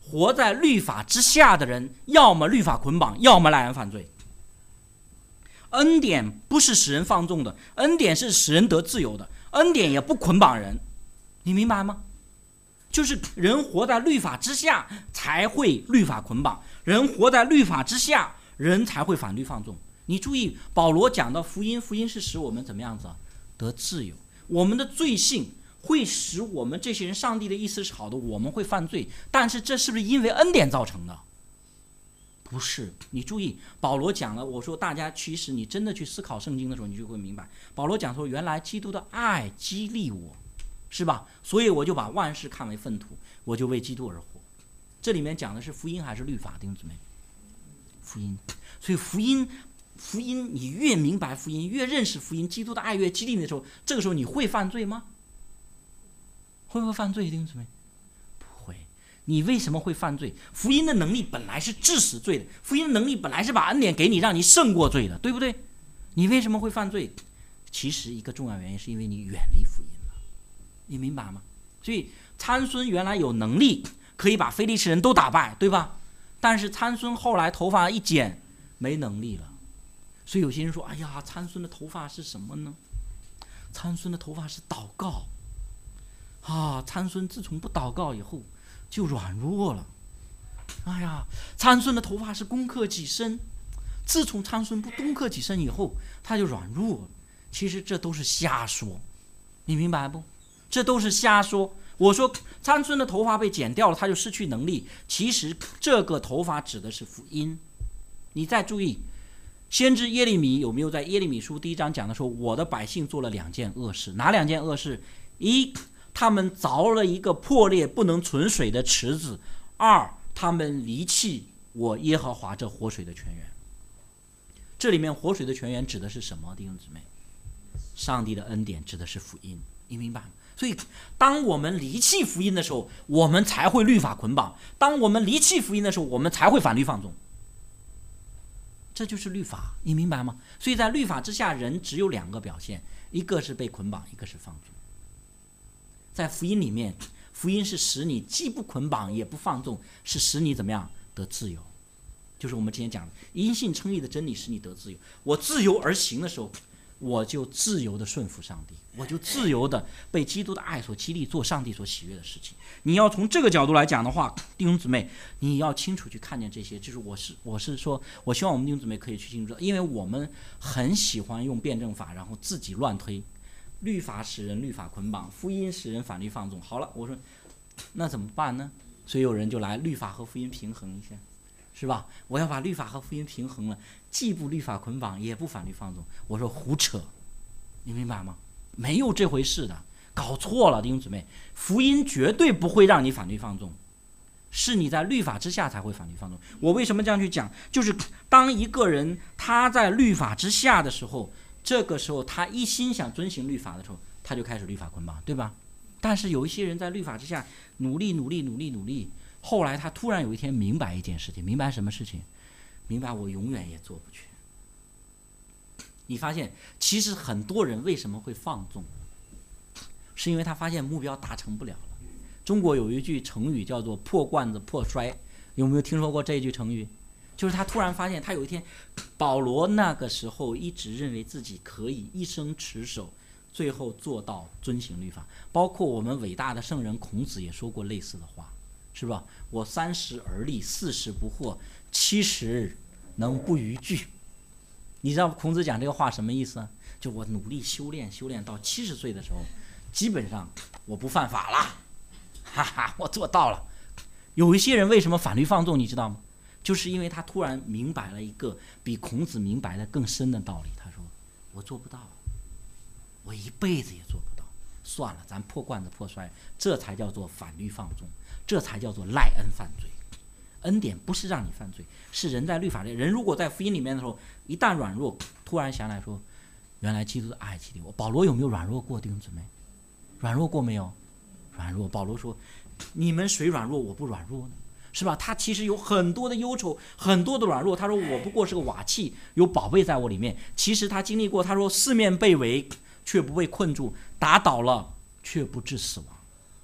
活在律法之下的人，要么律法捆绑，要么赖人犯罪。恩典不是使人放纵的，恩典是使人得自由的，恩典也不捆绑人，你明白吗？就是人活在律法之下才会律法捆绑，人活在律法之下，人才会反律放纵。你注意，保罗讲到福音，福音是使我们怎么样子啊？得自由。我们的罪性会使我们这些人，上帝的意思是好的，我们会犯罪，但是这是不是因为恩典造成的？不是。你注意，保罗讲了，我说大家其实你真的去思考圣经的时候，你就会明白，保罗讲说，原来基督的爱激励我，是吧？所以我就把万事看为粪土，我就为基督而活。这里面讲的是福音还是律法，弟兄姊妹？福音。所以福音福音你越明白福音，越认识福音，基督的爱越激励你的时候，这个时候你会犯罪吗？会不会犯罪，弟兄姊妹？不会。你为什么会犯罪？福音的能力本来是治死罪的，福音的能力本来是把恩典给你，让你胜过罪的，对不对？你为什么会犯罪？其实一个重要原因是因为你远离福音了，你明白吗？所以参孙原来有能力可以把非利士人都打败，对吧？但是参孙后来头发一剪，没能力了。所以有些人说，哎呀，参孙的头发是什么呢？参孙的头发是祷告啊！参孙自从不祷告以后就软弱了。哎呀，参孙的头发是攻克己身，自从参孙不攻克己身以后，他就软弱了。其实这都是瞎说，你明白不？这都是瞎说。我说参孙的头发被剪掉了，他就失去能力。其实这个头发指的是福音。你再注意，先知耶利米有没有在耶利米书第一章讲的说，我的百姓做了两件恶事？哪两件恶事？一，他们凿了一个破裂不能存水的池子；二，他们离弃我耶和华这活水的泉源。这里面活水的泉源指的是什么，弟兄姊妹？上帝的恩典指的是福音，你明白吗？所以当我们离弃福音的时候，我们才会律法捆绑；当我们离弃福音的时候，我们才会反律放纵。这就是律法，你明白吗？所以在律法之下，人只有两个表现，一个是被捆绑，一个是放纵。在福音里面，福音是使你既不捆绑也不放纵，是使你怎么样得自由。就是我们之前讲的因信称义的真理使你得自由。我自由而行的时候，我就自由的顺服上帝，我就自由的被基督的爱所激励，做上帝所喜悦的事情。你要从这个角度来讲的话，弟兄姊妹，你要清楚去看见这些。就是我是我是说，我希望我们弟兄姊妹可以去清楚，因为我们很喜欢用辩证法，然后自己乱推，律法使人律法捆绑，福音使人反律放纵。好了，我说那怎么办呢？所以有人就来律法和福音平衡一下，是吧？我要把律法和福音平衡了，既不律法捆绑，也不反律放纵。我说胡扯，你明白吗？没有这回事的，搞错了，弟兄姊妹。福音绝对不会让你反律放纵，是你在律法之下才会反律放纵。我为什么这样去讲？就是当一个人他在律法之下的时候，这个时候他一心想遵行律法的时候，他就开始律法捆绑，对吧？但是有一些人在律法之下努力努力努力努力，后来他突然有一天明白一件事情，明白什么事情？明白我永远也做不全。你发现其实很多人为什么会放纵，是因为他发现目标达成不了了。中国有一句成语叫做破罐子破摔，有没有听说过这一句成语？就是他突然发现，他有一天，保罗那个时候一直认为自己可以一生持守，最后做到遵行律法。包括我们伟大的圣人孔子也说过类似的话，是吧？我三十而立，四十不惑，七十能不逾矩。你知道孔子讲这个话什么意思？就我努力修炼，修炼到七十岁的时候，基本上我不犯法了，哈哈，我做到了。有一些人为什么反律放纵，你知道吗？就是因为他突然明白了一个比孔子明白的更深的道理。他说：“我做不到，我一辈子也做不到，算了，咱破罐子破摔，这才叫做反律放纵，这才叫做赖恩犯罪。恩典不是让你犯罪，是人在律法里，人如果在福音里面的时候，一旦软弱，突然想来说，原来基督的爱激励我。保罗有没有软弱过，弟兄姊妹？软弱过没有？软弱。保罗说：你们谁软弱，我不软弱呢？是吧？他其实有很多的忧愁，很多的软弱。他说我不过是个瓦器，有宝贝在我里面。其实他经历过，他说四面被围，却不被困住；打倒了，却不致死亡。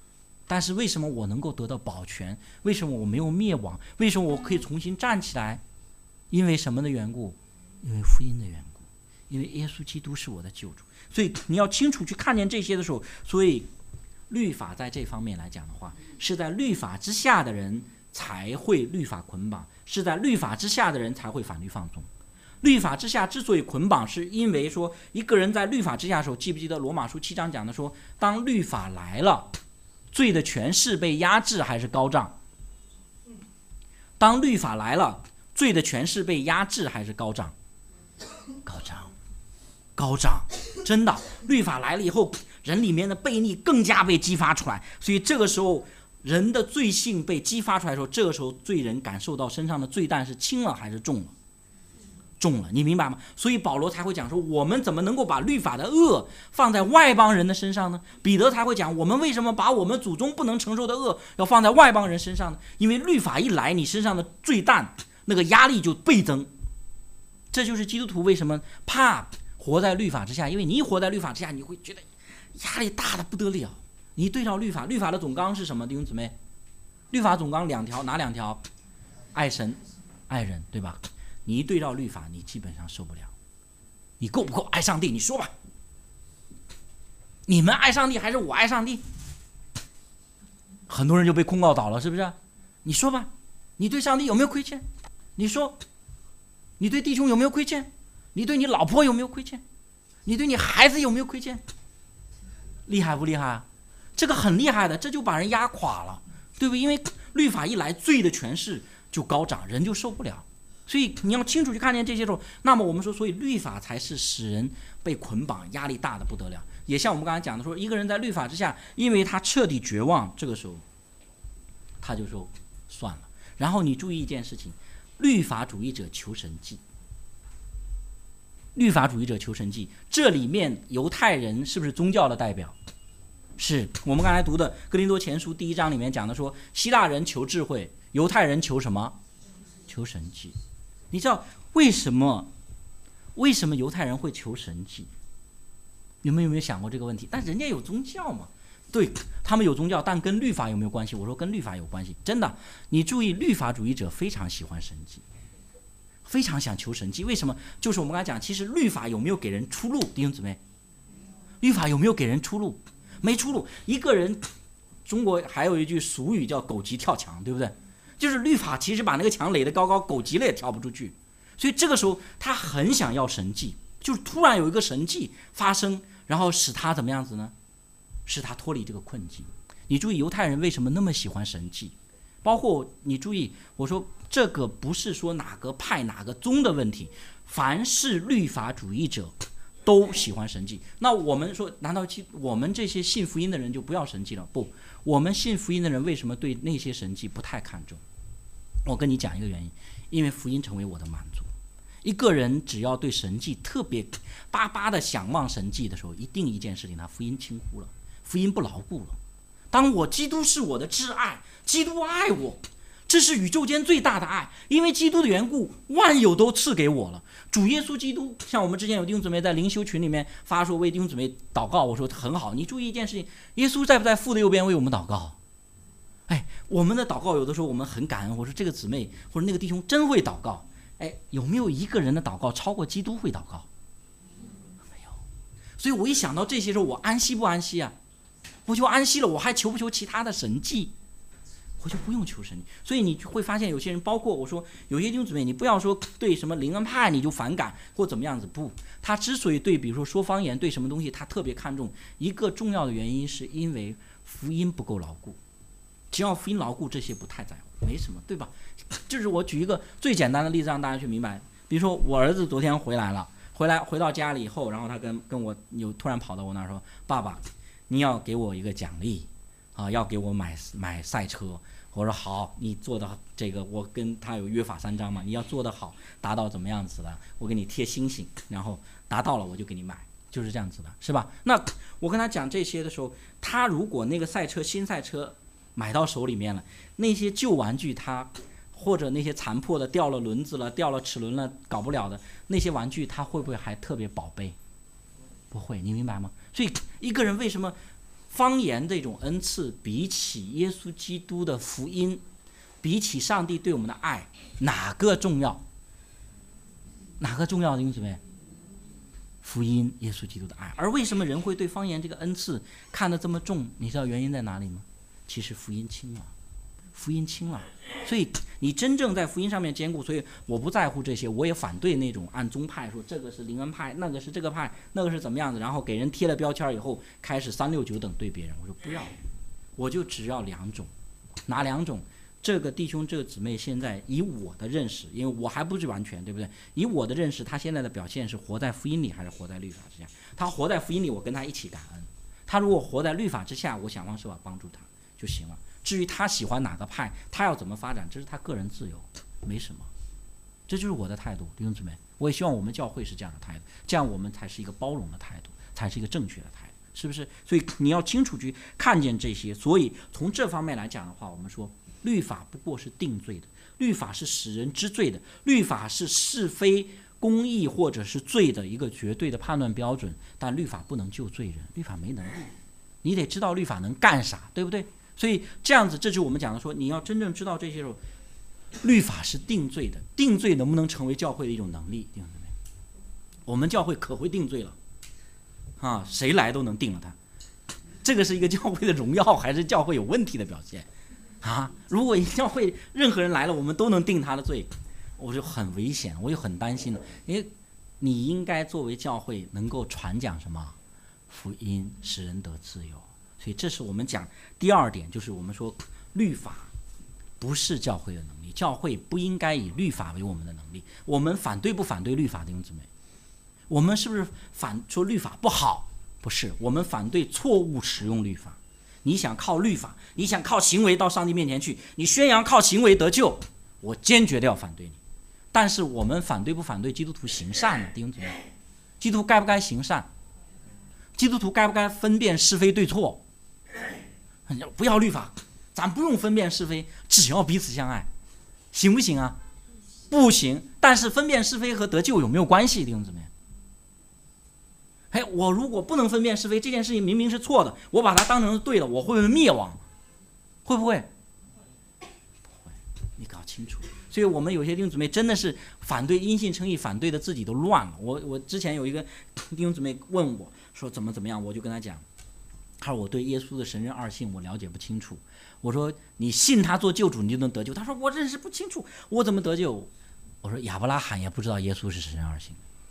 但是为什么我能够得到保全？为什么我没有灭亡？为什么我可以重新站起来？因为什么的缘故？因为福音的缘故，因为耶稣基督是我的救主。所以你要清楚去看见这些的时候，所以律法在这方面来讲的话，是在律法之下的人才会律法捆绑，是在律法之下的人才会反律放纵。律法之下之所以捆绑，是因为说一个人在律法之下的时候，记不记得罗马书七章讲的说，当律法来了，罪的权势被压制还是高涨？当律法来了，罪的权势被压制还是高涨？高涨，高涨，真的，律法来了以后，人里面的悖逆更加被激发出来，所以这个时候人的罪性被激发出来的时候，这个时候罪人感受到身上的罪担是轻了还是重了？重了，你明白吗？所以保罗才会讲说，我们怎么能够把律法的恶放在外邦人的身上呢？彼得才会讲，我们为什么把我们祖宗不能承受的恶要放在外邦人身上呢？因为律法一来，你身上的罪担那个压力就倍增。这就是基督徒为什么怕活在律法之下，因为你一活在律法之下，你会觉得压力大的不得了。你对照律法，律法的总纲是什么？弟兄姊妹，律法总纲两条，哪两条？爱神爱人，对吧？你一对照律法，你基本上受不了。你够不够爱上帝？你说吧。你们爱上帝还是我爱上帝？很多人就被控告倒了，是不是？你说吧，你对上帝有没有亏欠？你说，你对弟兄有没有亏欠？你对你老婆有没有亏欠？你对你孩子有没有亏欠？厉害不厉害啊？这个很厉害的，这就把人压垮了，对不对？因为律法一来，罪的权势就高涨，人就受不了。所以你要清楚去看见这些时候，那么我们说，所以律法才是使人被捆绑、压力大的不得了。也像我们刚才讲的说，一个人在律法之下，因为他彻底绝望，这个时候他就说算了。然后你注意一件事情，律法主义者求神迹，律法主义者求神迹，这里面犹太人是不是宗教的代表？是我们刚才读的哥林多前书第一章里面讲的说，希腊人求智慧，犹太人求什么？求神迹。你知道为什么为什么犹太人会求神迹？你们有没有想过这个问题？但人家有宗教嘛，对，他们有宗教，但跟律法有没有关系？我说跟律法有关系，真的。你注意，律法主义者非常喜欢神迹，非常想求神迹。为什么？就是我们刚才讲，其实律法有没有给人出路？弟兄姊妹，律法有没有给人出路？没出路。一个人，中国还有一句俗语叫狗急跳墙，对不对？就是律法其实把那个墙垒得高高，狗急了也跳不出去。所以这个时候他很想要神迹，就是突然有一个神迹发生，然后使他怎么样子呢？使他脱离这个困境。你注意犹太人为什么那么喜欢神迹？包括你注意，我说这个不是说哪个派哪个宗的问题，凡是律法主义者都喜欢神迹。那我们说，难道我们这些信福音的人就不要神迹了？不，我们信福音的人为什么对那些神迹不太看重？我跟你讲一个原因，因为福音成为我的满足。一个人只要对神迹特别巴巴的想望神迹的时候，一定一件事情，他福音轻忽了，福音不牢固了。当我基督是我的挚爱，基督爱我，这是宇宙间最大的爱，因为基督的缘故，万有都赐给我了。主耶稣基督，像我们之前有弟兄姊妹在灵修群里面发说为弟兄姊妹祷告，我说很好。你注意一件事情，耶稣在不在父的右边为我们祷告？哎，我们的祷告有的时候我们很感恩，我说这个姊妹或者那个弟兄真会祷告。哎，有没有一个人的祷告超过基督会祷告？没有。所以我一想到这些时候，我安息不安息啊？我就安息了，我还求不求其他的神迹？我就不用求神迹。所以你会发现有些人，包括我说有些弟兄姊妹，你不要说对什么灵恩派你就反感或怎么样子，不，他之所以对比如说说方言对什么东西他特别看重，一个重要的原因是因为福音不够牢固。只要福音牢固，这些不太在乎，没什么，对吧？就是我举一个最简单的例子让大家去明白。比如说我儿子昨天回来了，回来回到家里以后，然后他跟跟我有突然跑到我那儿说：“爸爸，你要给我一个奖励啊，要给我买买赛车。”我说好，你做的这个，我跟他有约法三章嘛，你要做得好，达到怎么样子的，我给你贴星星，然后达到了我就给你买，就是这样子的，是吧？那我跟他讲这些的时候，他如果那个赛车新赛车买到手里面了，那些旧玩具他或者那些残破的掉了轮子了掉了齿轮了搞不了的那些玩具，他会不会还特别宝贝？不会，你明白吗？所以一个人为什么方言这种恩赐比起耶稣基督的福音，比起上帝对我们的爱，哪个重要？哪个重要的？弟兄姊妹，福音，耶稣基督的爱。而为什么人会对方言这个恩赐看得这么重？你知道原因在哪里吗？其实福音轻了，福音轻了。所以你真正在福音上面坚固，所以我不在乎这些，我也反对那种按宗派说这个是灵恩派，那个是这个派，那个是怎么样子，然后给人贴了标签以后开始三六九等对别人。我说不要，我就只要两种，哪两种？这个弟兄这个姊妹现在以我的认识，因为我还不是完全，对不对？以我的认识，他现在的表现是活在福音里还是活在律法之下？他活在福音里，我跟他一起感恩；他如果活在律法之下，我想方设法帮助他就行了。至于他喜欢哪个派，他要怎么发展，这是他个人自由，没什么。这就是我的态度，弟兄姊妹。我也希望我们教会是这样的态度，这样我们才是一个包容的态度，才是一个正确的态度，是不是？所以你要清楚去看见这些。所以从这方面来讲的话，我们说律法不过是定罪的，律法是使人知罪的，律法是是非公义或者是罪的一个绝对的判断标准，但律法不能救罪人，律法没能力，你得知道律法能干啥，对不对？所以这样子，这就是我们讲的说，你要真正知道这些时候，律法是定罪的，定罪能不能成为教会的一种能力？我们教会可会定罪了啊，谁来都能定了他，这个是一个教会的荣耀，还是教会有问题的表现啊？如果教会任何人来了，我们都能定他的罪，我就很危险，我就很担心了。因为你应该作为教会能够传讲什么福音，使人得自由。所以这是我们讲第二点，就是我们说律法不是教会的能力，教会不应该以律法为我们的能力。我们反对不反对律法，弟兄姊妹？我们是不是反说律法不好？不是，我们反对错误使用律法。你想靠律法，你想靠行为到上帝面前去，你宣扬靠行为得救，我坚决的要反对你。但是我们反对不反对基督徒行善呢？弟兄姊妹，基督徒该不该行善？基督徒该不该分辨是非对错？不要律法，咱不用分辨是非，只要彼此相爱，行不行啊？不行。但是分辨是非和得救有没有关系，弟兄姊妹？哎，我如果不能分辨是非，这件事情明明是错的，我把它当成是对的，我会不会灭亡？会不会？不会，你搞清楚。所以我们有些弟兄姊妹真的是反对因信称义，反对的自己都乱了。我我之前有一个弟兄姊妹问我说怎么怎么样，我就跟他讲，他说我对耶稣的神人二性我了解不清楚。我说你信他做救主你就能得救，他说我认识不清楚，我怎么得救？我说亚伯拉罕也不知道耶稣是神人二性，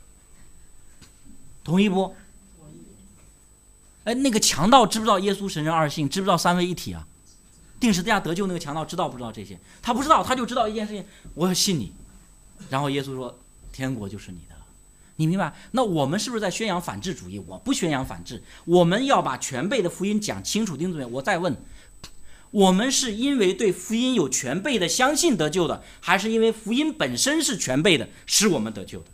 同意不？哎，那个强盗知不知道耶稣神人二性，知不知道三位一体啊？定十字架得救那个强盗知道不知道这些？他不知道，他就知道一件事情，我要信你。然后耶稣说天国就是你的了，你明白？那我们是不是在宣扬反智主义？我不宣扬反智，我们要把全备的福音讲清楚。弟兄姊妹，我再问，我们是因为对福音有全备的相信得救的，还是因为福音本身是全备的使我们得救的？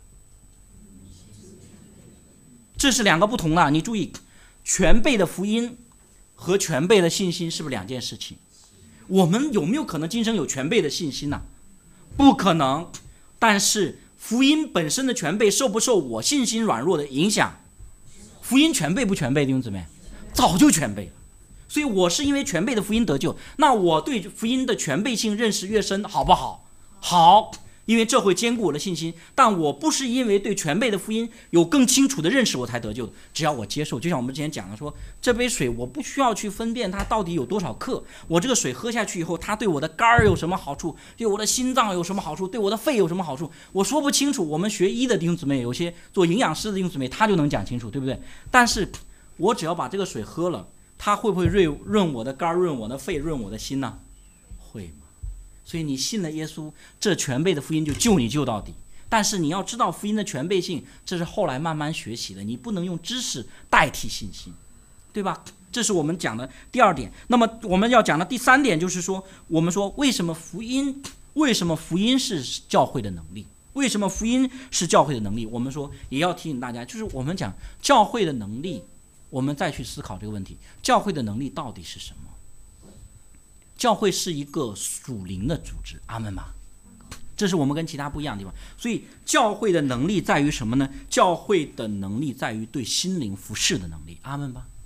这是两个不同的，你注意，全备的福音和全备的信心是不是两件事情？我们有没有可能今生有全备的信心呢？不可能。但是福音本身的全备受不受我信心软弱的影响？福音全备不全备，弟兄姊妹？早就全备了。所以我是因为全备的福音得救，那我对福音的全备性认识越深，好不好？好，因为这会坚固我的信心。但我不是因为对全备的福音有更清楚的认识我才得救的，只要我接受，就像我们之前讲的说，这杯水我不需要去分辨它到底有多少克，我这个水喝下去以后，它对我的肝儿有什么好处，对我的心脏有什么好处，对我的肺有什么好处，我说不清楚。我们学医的弟兄姊妹，有些做营养师的弟兄姊妹，他就能讲清楚，对不对？但是我只要把这个水喝了，它会不会润润我的肝，润我的肺，润我的心呢？会吗？所以你信了耶稣，这全备的福音就救你救到底。但是你要知道福音的全备性，这是后来慢慢学习的，你不能用知识代替信心，对吧？这是我们讲的第二点。那么我们要讲的第三点就是说，我们说为什么福音，为什么福音是教会的能力？为什么福音是教会的能力？我们说也要提醒大家，就是我们讲教会的能力，我们再去思考这个问题，教会的能力到底是什么？教会是一个属灵的组织，阿们吧。这是我们跟其他不一样的地方。所以教会的能力在于什么呢？教会的能力在于对心灵服侍的能力，阿们吧。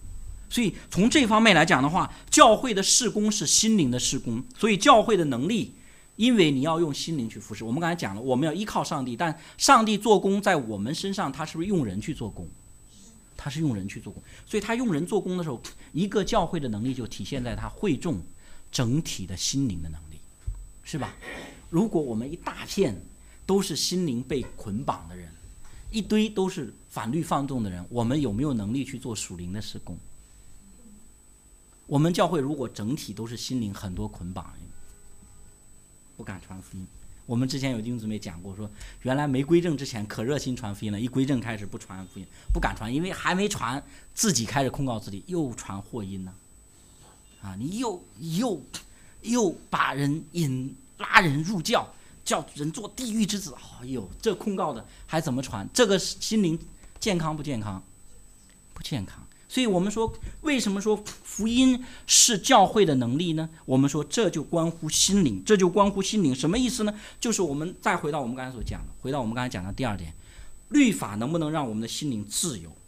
所以从这方面来讲的话，教会的事工是心灵的事工，所以教会的能力，因为你要用心灵去服侍。我们刚才讲了，我们要依靠上帝，但上帝做工在我们身上，他是不是用人去做工？他是用人去做工，所以他用人做工的时候，一个教会的能力就体现在他会众整体的心灵的能力，是吧？如果我们一大片都是心灵被捆绑的人，一堆都是法律放纵的人，我们有没有能力去做属灵的事工？我们教会如果整体都是心灵很多捆绑，不敢传福音。我们之前有弟兄姊妹讲过，说原来没归正之前可热心传福音了，一归正开始不传福音，不敢传，因为还没传，自己开始控告自己，又传祸因呢。啊，你又又又把人引拉人入教，叫人做地狱之子，哎呦，这控告的还怎么传？这个心灵健康不健康？不健康。所以我们说，为什么说福音是教会的能力呢？我们说这就关乎心灵，这就关乎心灵。什么意思呢？就是我们再回到我们刚才所讲的，回到我们刚才讲的第二点，律法能不能让我们的心灵自由？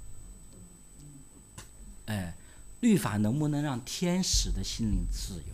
哎，律法能不能让天使的心灵自由？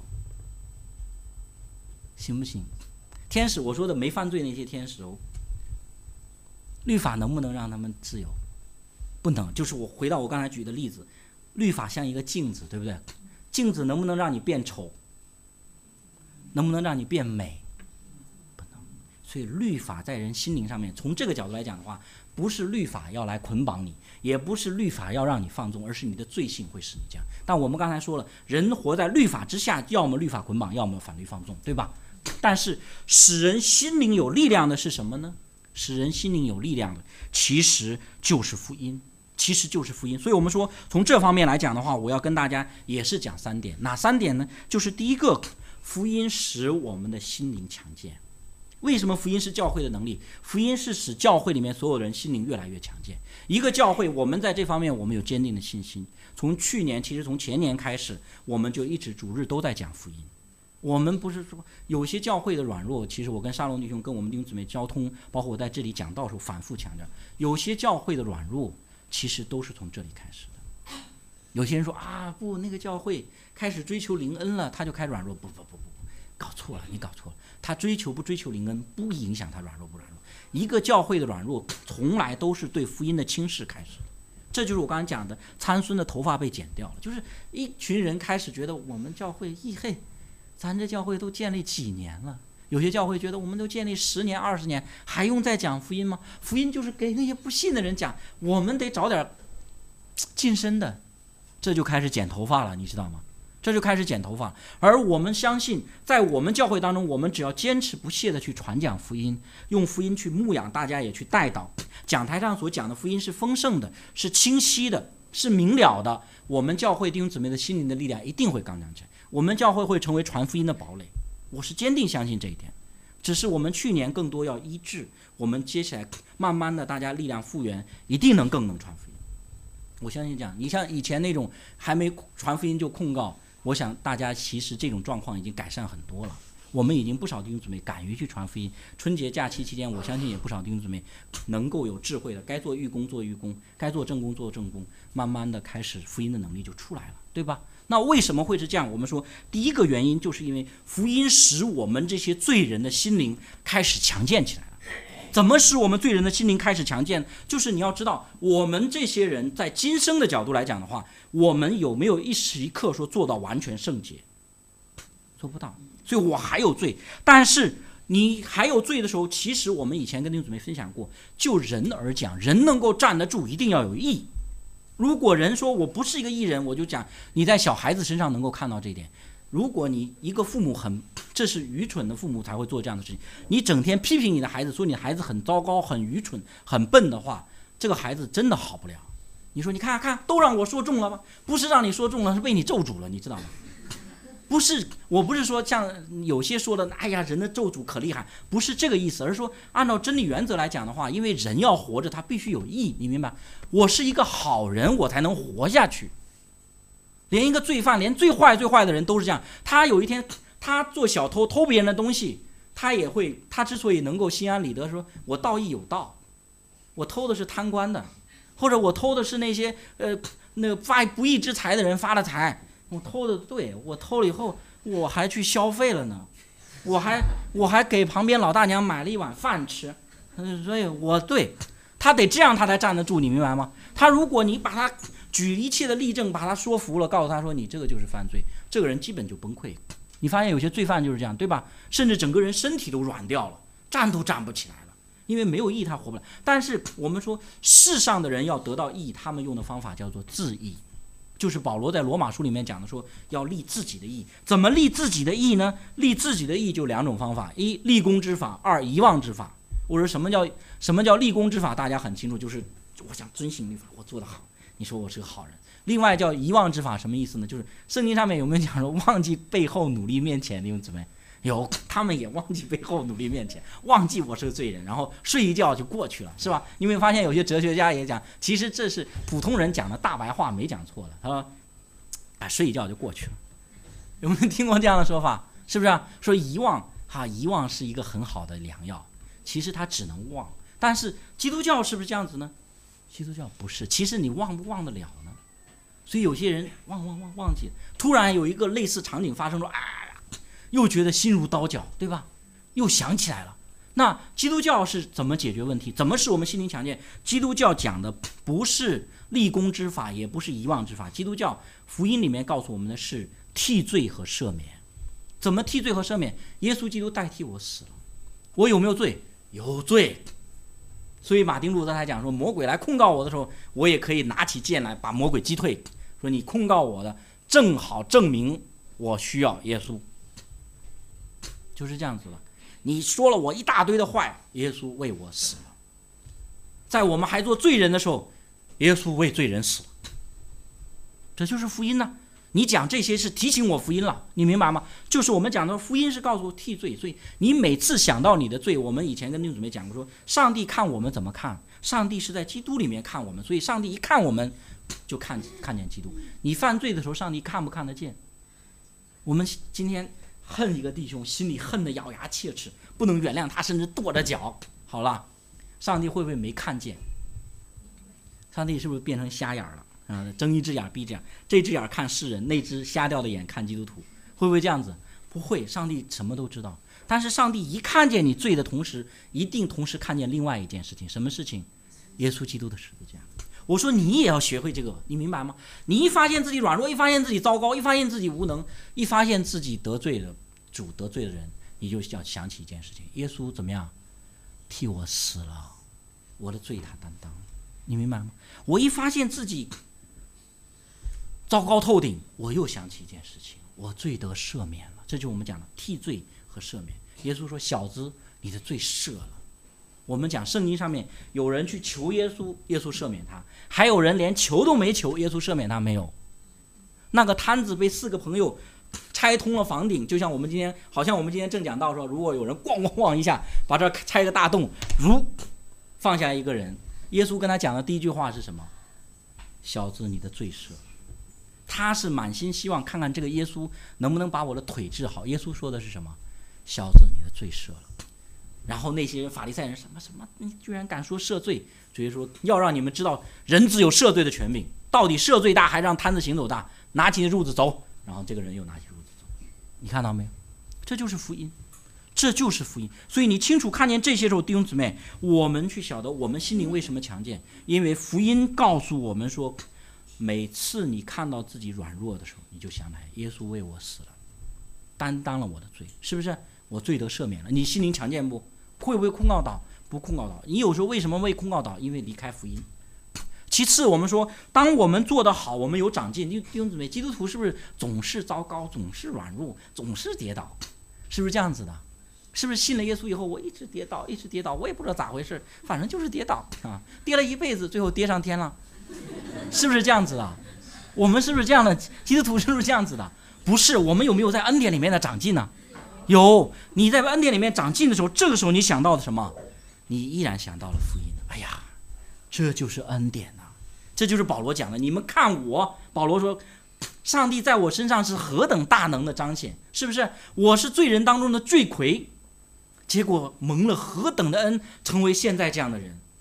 行不行？天使，我说的没犯罪那些天使哦，律法能不能让他们自由？不能。就是我回到我刚才举的例子，律法像一个镜子，对不对？镜子能不能让你变丑？能不能让你变美？不能。所以律法在人心灵上面，从这个角度来讲的话，不是律法要来捆绑你，也不是律法要让你放纵，而是你的罪性会使你这样。但我们刚才说了，人活在律法之下，要么律法捆绑，要么法律放纵，对吧？但是使人心灵有力量的是什么呢？使人心灵有力量的其实就是福音，其实就是福音。所以我们说从这方面来讲的话，我要跟大家也是讲三点。哪三点呢？就是第一个，福音使我们的心灵强健。为什么福音是教会的能力？福音是使教会里面所有人心灵越来越强健。一个教会，我们在这方面我们有坚定的信心。从去年，其实从前年开始，我们就一直主日都在讲福音。我们不是说有些教会的软弱，其实我跟沙龙弟兄跟我们弟兄姊妹交通，包括我在这里讲道的时候反复强调，有些教会的软弱其实都是从这里开始的。有些人说啊，不，那个教会开始追求灵恩了，他就开始软弱。不不不不不，搞错了，你搞错了。他追求不追求灵恩，不影响他软弱不软弱。一个教会的软弱，从来都是对福音的轻视开始的。这就是我刚才讲的，参孙的头发被剪掉了，就是一群人开始觉得我们教会，咦嘿。咱这教会都建立几年了？有些教会觉得我们都建立十年、二十年，还用再讲福音吗？福音就是给那些不信的人讲，我们得找点近身的，这就开始剪头发了，你知道吗？这就开始剪头发。而我们相信，在我们教会当中，我们只要坚持不懈地去传讲福音，用福音去牧养大家，也去带导。讲台上所讲的福音是丰盛的，是清晰的，是明了的。我们教会弟兄姊妹的心灵的力量一定会刚强起来。我们教会会成为传福音的堡垒，我是坚定相信这一点。只是我们去年更多要医治，我们接下来慢慢的大家力量复原，一定能更能传福音。我相信这样，你像以前那种还没传福音就控告，我想大家其实这种状况已经改善很多了。我们已经不少弟兄姊妹敢于去传福音。春节假期期间，我相信也不少弟兄姊妹能够有智慧的，该做预工做预工，该做正工做正工，慢慢的开始福音的能力就出来了，对吧？那为什么会是这样？我们说第一个原因就是因为福音使我们这些罪人的心灵开始强健起来了。怎么使我们罪人的心灵开始强健？就是你要知道，我们这些人在今生的角度来讲的话，我们有没有一时一刻说做到完全圣洁？做不到。所以我还有罪。但是你还有罪的时候，其实我们以前跟弟兄姊妹分享过，就人而讲，人能够站得住，一定要有义。如果人说我不是一个义人，我就讲你在小孩子身上能够看到这一点。如果你一个父母很，这是愚蠢的父母才会做这样的事情，你整天批评你的孩子，说你的孩子很糟糕、很愚蠢、很笨的话，这个孩子真的好不了。你说你看看，都让我说中了吗？不是让你说中了，是被你咒诅了，你知道吗？不是，我不是说像有些说的，哎呀，人的咒诅可厉害，不是这个意思，而是说按照真理原则来讲的话，因为人要活着，他必须有义，你明白？我是一个好人，我才能活下去。连一个罪犯，连最坏最坏的人都是这样。他有一天，他做小偷偷别人的东西，他也会，他之所以能够心安理得，说我道义有道，我偷的是贪官的，或者我偷的是那些呃那个发不义之财的人发了财，我偷的对，我偷了以后我还去消费了呢，我还我还给旁边老大娘买了一碗饭吃，所以我对他得这样他才站得住，你明白吗？他如果你把他举一切的例证把他说服了，告诉他说你这个就是犯罪，这个人基本就崩溃。你发现有些罪犯就是这样，对吧？甚至整个人身体都软掉了，站都站不起来了，因为没有义他活不了。但是我们说世上的人要得到义，他们用的方法叫做自义，就是保罗在罗马书里面讲的，说要立自己的义。怎么立自己的义呢？立自己的义就两种方法：一立功之法，二遗忘之法。我说什么叫什么叫立功之法？大家很清楚，就是我想遵行律法，我做得好，你说我是个好人。另外叫遗忘之法，什么意思呢？就是圣经上面有没有讲说忘记背后努力面前的弟兄姊妹？有，他们也忘记背后努力面前，忘记我是个罪人，然后睡一觉就过去了，是吧？你有没有发现有些哲学家也讲，其实这是普通人讲的大白话，没讲错的。他说，哎，睡一觉就过去了。有没有听过这样的说法？是不是、啊？说遗忘，哈、啊，遗忘是一个很好的良药，其实它只能忘。但是基督教是不是这样子呢？基督教不是，其实你忘不忘得了呢？所以有些人忘忘忘忘记，突然有一个类似场景发生说，啊，又觉得心如刀绞，对吧？又想起来了。那基督教是怎么解决问题？怎么使我们心灵强健？基督教讲的不是立功之法，也不是遗忘之法。基督教福音里面告诉我们的是替罪和赦免。怎么替罪和赦免？耶稣基督代替我死了，我有没有罪？有罪。所以马丁路德才讲说，魔鬼来控告我的时候，我也可以拿起剑来把魔鬼击退。说你控告我的，正好证明我需要耶稣，就是这样子了。你说了我一大堆的坏，耶稣为我死了。在我们还做罪人的时候，耶稣为罪人死了。这就是福音呢、啊。你讲这些是提醒我福音了，你明白吗？就是我们讲的福音是告诉我替罪，所以你每次想到你的罪，我们以前跟弟兄姊妹讲过说，上帝看我们怎么看？上帝是在基督里面看我们，所以上帝一看我们就看看见基督。你犯罪的时候，上帝看不看得见？我们今天恨一个弟兄，心里恨得咬牙切齿，不能原谅他，甚至跺着脚。好了，上帝会不会没看见？上帝是不是变成瞎眼了？啊，睁一只眼闭一只眼，这只眼看世人，那只瞎掉的眼看基督徒，会不会这样子？不会，上帝什么都知道。但是上帝一看见你罪的同时，一定同时看见另外一件事情，什么事情？耶稣基督的十字架。我说你也要学会这个，你明白吗？你一发现自己软弱，一发现自己糟糕，一发现自己无能，一发现自己得罪了主，得罪的人，你就要想起一件事情：耶稣怎么样替我死了，我的罪他担当，你明白吗？我一发现自己糟糕透顶，我又想起一件事情，我罪得赦免了。这就是我们讲的替罪和赦免。耶稣说：“小子，你的罪赦了。”我们讲圣经上面有人去求耶稣，耶稣赦免他；还有人连求都没求，耶稣赦免他没有。那个摊子被四个朋友拆通了房顶，就像我们今天，好像我们今天正讲到说，如果有人咣咣咣一下把这拆个大洞，如放下一个人，耶稣跟他讲的第一句话是什么？小子，你的罪赦了。他是满心希望看看这个耶稣能不能把我的腿治好。耶稣说的是什么？小子，你的罪赦了。然后那些人法利赛人什么什么，你居然敢说赦罪？所以说要让你们知道，人只有赦罪的权柄。到底赦罪大还让摊子行走大？拿起褥子走，然后这个人又拿起褥子走。你看到没有？这就是福音，这就是福音。所以你清楚看见这些时候，弟兄姊妹，我们去晓得我们心灵为什么强健，因为福音告诉我们说，每次你看到自己软弱的时候，你就想来耶稣为我死了，担当了我的罪，是不是？我罪得赦免了。你心灵强健不？会不会控告倒？不控告倒。你有时候为什么会控告倒？因为离开福音。其次，我们说，当我们做得好，我们有长进。弟兄姊妹，基督徒是不是总是糟糕，总是软弱，总是跌倒？是不是这样子的？是不是信了耶稣以后，我一直跌倒，一直跌倒，我也不知道咋回事，反正就是跌倒啊，跌了一辈子，最后跌上天了，是不是这样子的？我们是不是这样的？基督徒是不是这样子的？不是，我们有没有在恩典里面的长进呢？有。你在恩典里面长进的时候，这个时候你想到的什么？你依然想到了福音。哎呀，这就是恩典呐、啊！这就是保罗讲的。你们看我，保罗说，上帝在我身上是何等大能的彰显，是不是？我是罪人当中的罪魁，结果蒙了何等的恩，成为现在这样的人。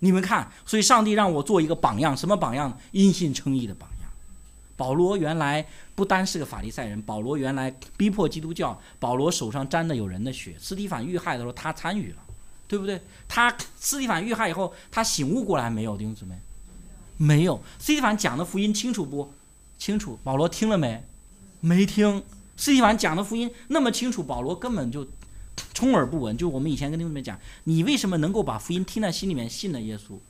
你们看，所以上帝让我做一个榜样，什么榜样？因信称义的榜样。保罗原来不单是个法利赛人，保罗原来逼迫基督教，保罗手上沾的有人的血，司提反遇害的时候他参与了，对不对？他司提反遇害以后，他醒悟过来没有？弟兄姊妹，没有。司提反讲的福音清楚不？清楚。保罗听了没？没听。司提反讲的福音那么清楚，保罗根本就充耳不闻。就我们以前跟弟兄姊妹讲，你为什么能够把福音听在心里面，信了耶稣？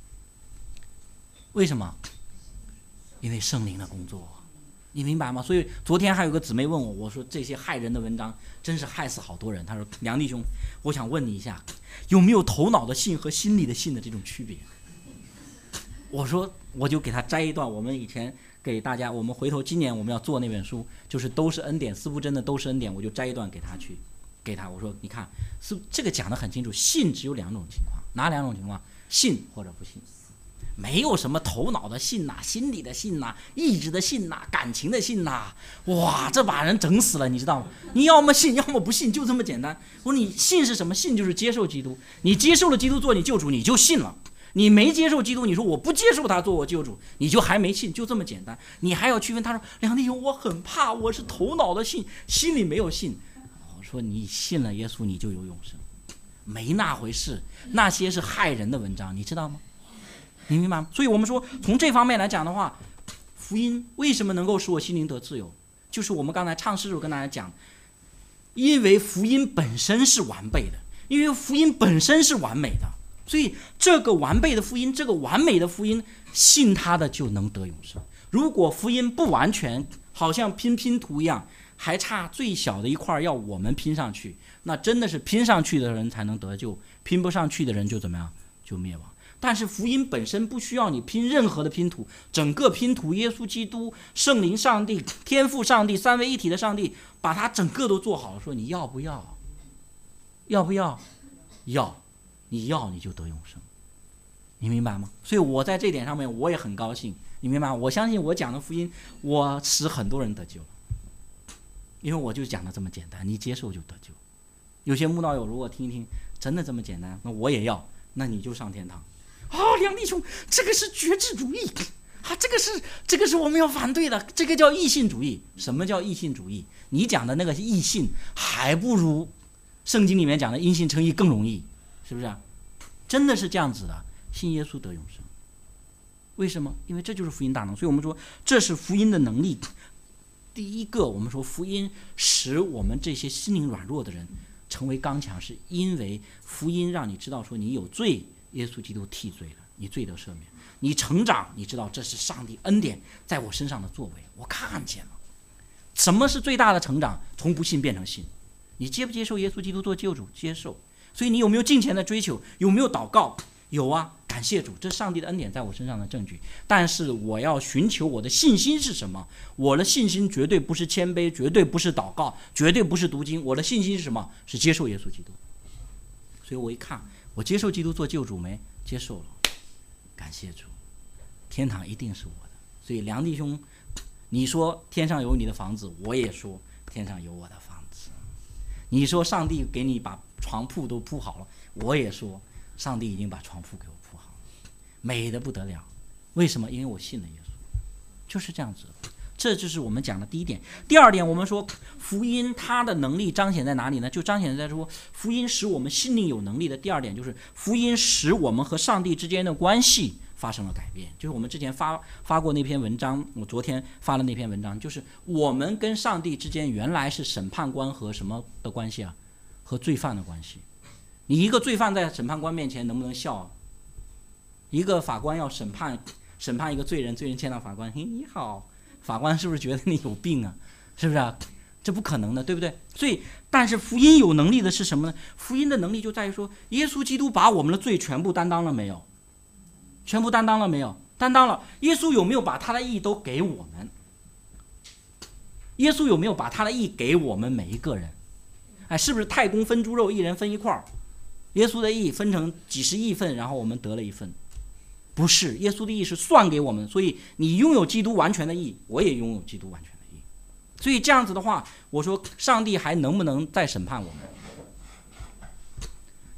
为什么？因为圣灵的工作，你明白吗？所以昨天还有个姊妹问我，我说这些害人的文章真是害死好多人。她说梁弟兄，我想问你一下，有没有头脑的信和心里的信的这种区别？我说我就给他摘一段，我们以前给大家，我们回头今年我们要做那本书，就是都是恩典，司布真的都是恩典，我就摘一段给他去给他，我说你看，是这个讲得很清楚，信只有两种情况，哪两种情况？信或者不信，没有什么头脑的信呐、啊、心理的信呐、啊、意志的信呐、啊、感情的信呐、啊，哇，这把人整死了，你知道吗？你要么信，要么不信，就这么简单。我说你信是什么？信就是接受基督，你接受了基督做你救主，你就信了。你没接受基督，你说我不接受他做我救主，你就还没信，就这么简单。你还要区分。他说梁弟兄，我很怕，我是头脑的信，心里没有信。我说你信了耶稣，你就有永生，没那回事。那些是害人的文章，你知道吗？你明白吗？所以我们说从这方面来讲的话，福音为什么能够使我心灵得自由，就是我们刚才唱诗时候跟大家讲，因为福音本身是完备的，因为福音本身是完美的，所以这个完备的福音，这个完美的福音，信他的就能得永生。如果福音不完全，好像拼拼图一样，还差最小的一块要我们拼上去，那真的是拼上去的人才能得救，拼不上去的人就怎么样？就灭亡。但是福音本身不需要你拼任何的拼图，整个拼图，耶稣基督、圣灵上帝、天父上帝、三位一体的上帝，把它整个都做好了，说你要不要？要不要？要。你要你就得永生，你明白吗？所以我在这点上面我也很高兴，你明白吗？我相信我讲的福音，我使很多人得救了，因为我就讲的这么简单，你接受就得救。有些慕道友如果听一听，真的这么简单，那我也要，那你就上天堂。哦，梁弟兄，这个是绝智主义啊，这个是这个是我们要反对的，这个叫异性主义。什么叫异性主义？你讲的那个异性，还不如圣经里面讲的因信称义更容易。是不是啊？真的是这样子的，信耶稣得永生。为什么？因为这就是福音大能。所以我们说这是福音的能力。第一个，我们说福音使我们这些心灵软弱的人成为刚强，是因为福音让你知道说你有罪，耶稣基督替罪了，你罪得赦免。你成长，你知道这是上帝恩典在我身上的作为，我看见了。什么是最大的成长？从不信变成信。你接不接受耶稣基督做救主？接受。所以你有没有敬虔的追求？有没有祷告？有啊，感谢主，这是上帝的恩典在我身上的证据。但是我要寻求我的信心是什么？我的信心绝对不是谦卑，绝对不是祷告，绝对不是读经。我的信心是什么？是接受耶稣基督。所以我一看，我接受基督做救主没？接受了，感谢主，天堂一定是我的。所以梁弟兄，你说天上有你的房子，我也说天上有我的房子。你说上帝给你把床铺都铺好了，我也说上帝已经把床铺给我铺好了，美得不得了。为什么？因为我信了耶稣，就是这样子。这就是我们讲的第一点。第二点，我们说福音它的能力彰显在哪里呢？就彰显在说福音使我们心灵有能力的第二点，就是福音使我们和上帝之间的关系发生了改变。就是我们之前发发过那篇文章，我昨天发了那篇文章，就是我们跟上帝之间原来是审判官和什么的关系啊？和罪犯的关系。你一个罪犯在审判官面前能不能笑啊？一个法官要审判审判一个罪人，罪人见到法官，嘿，你好，法官是不是觉得你有病啊？是不是啊？这不可能的，对不对？所以，但是福音有能力的是什么呢？福音的能力就在于说，耶稣基督把我们的罪全部担当了没有？全部担当了没有？担当了。耶稣有没有把他的义都给我们？耶稣有没有把他的义给我们每一个人？哎，是不是太公分猪肉，一人分一块？耶稣的义分成几十亿份，然后我们得了一份？不是，耶稣的义是算给我们，所以你拥有基督完全的义，我也拥有基督完全的义。所以这样子的话，我说上帝还能不能再审判我们？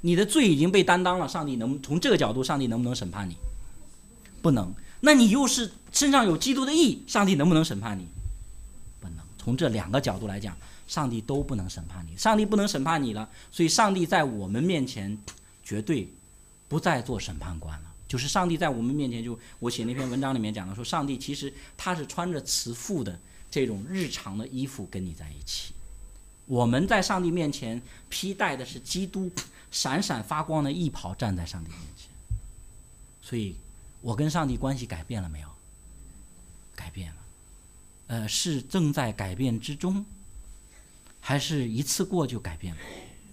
你的罪已经被担当了，上帝能从这个角度，上帝能不能审判你？不能。那你又是身上有基督的义，上帝能不能审判你？不能。从这两个角度来讲，上帝都不能审判你。上帝不能审判你了，所以上帝在我们面前绝对不再做审判官了。就是上帝在我们面前，就我写那篇文章里面讲的说，上帝其实他是穿着慈父的这种日常的衣服跟你在一起。我们在上帝面前披戴的是基督闪闪发光的义袍，站在上帝面前。所以我跟上帝关系改变了没有？改变了。呃，是正在改变之中，还是一次过就改变了？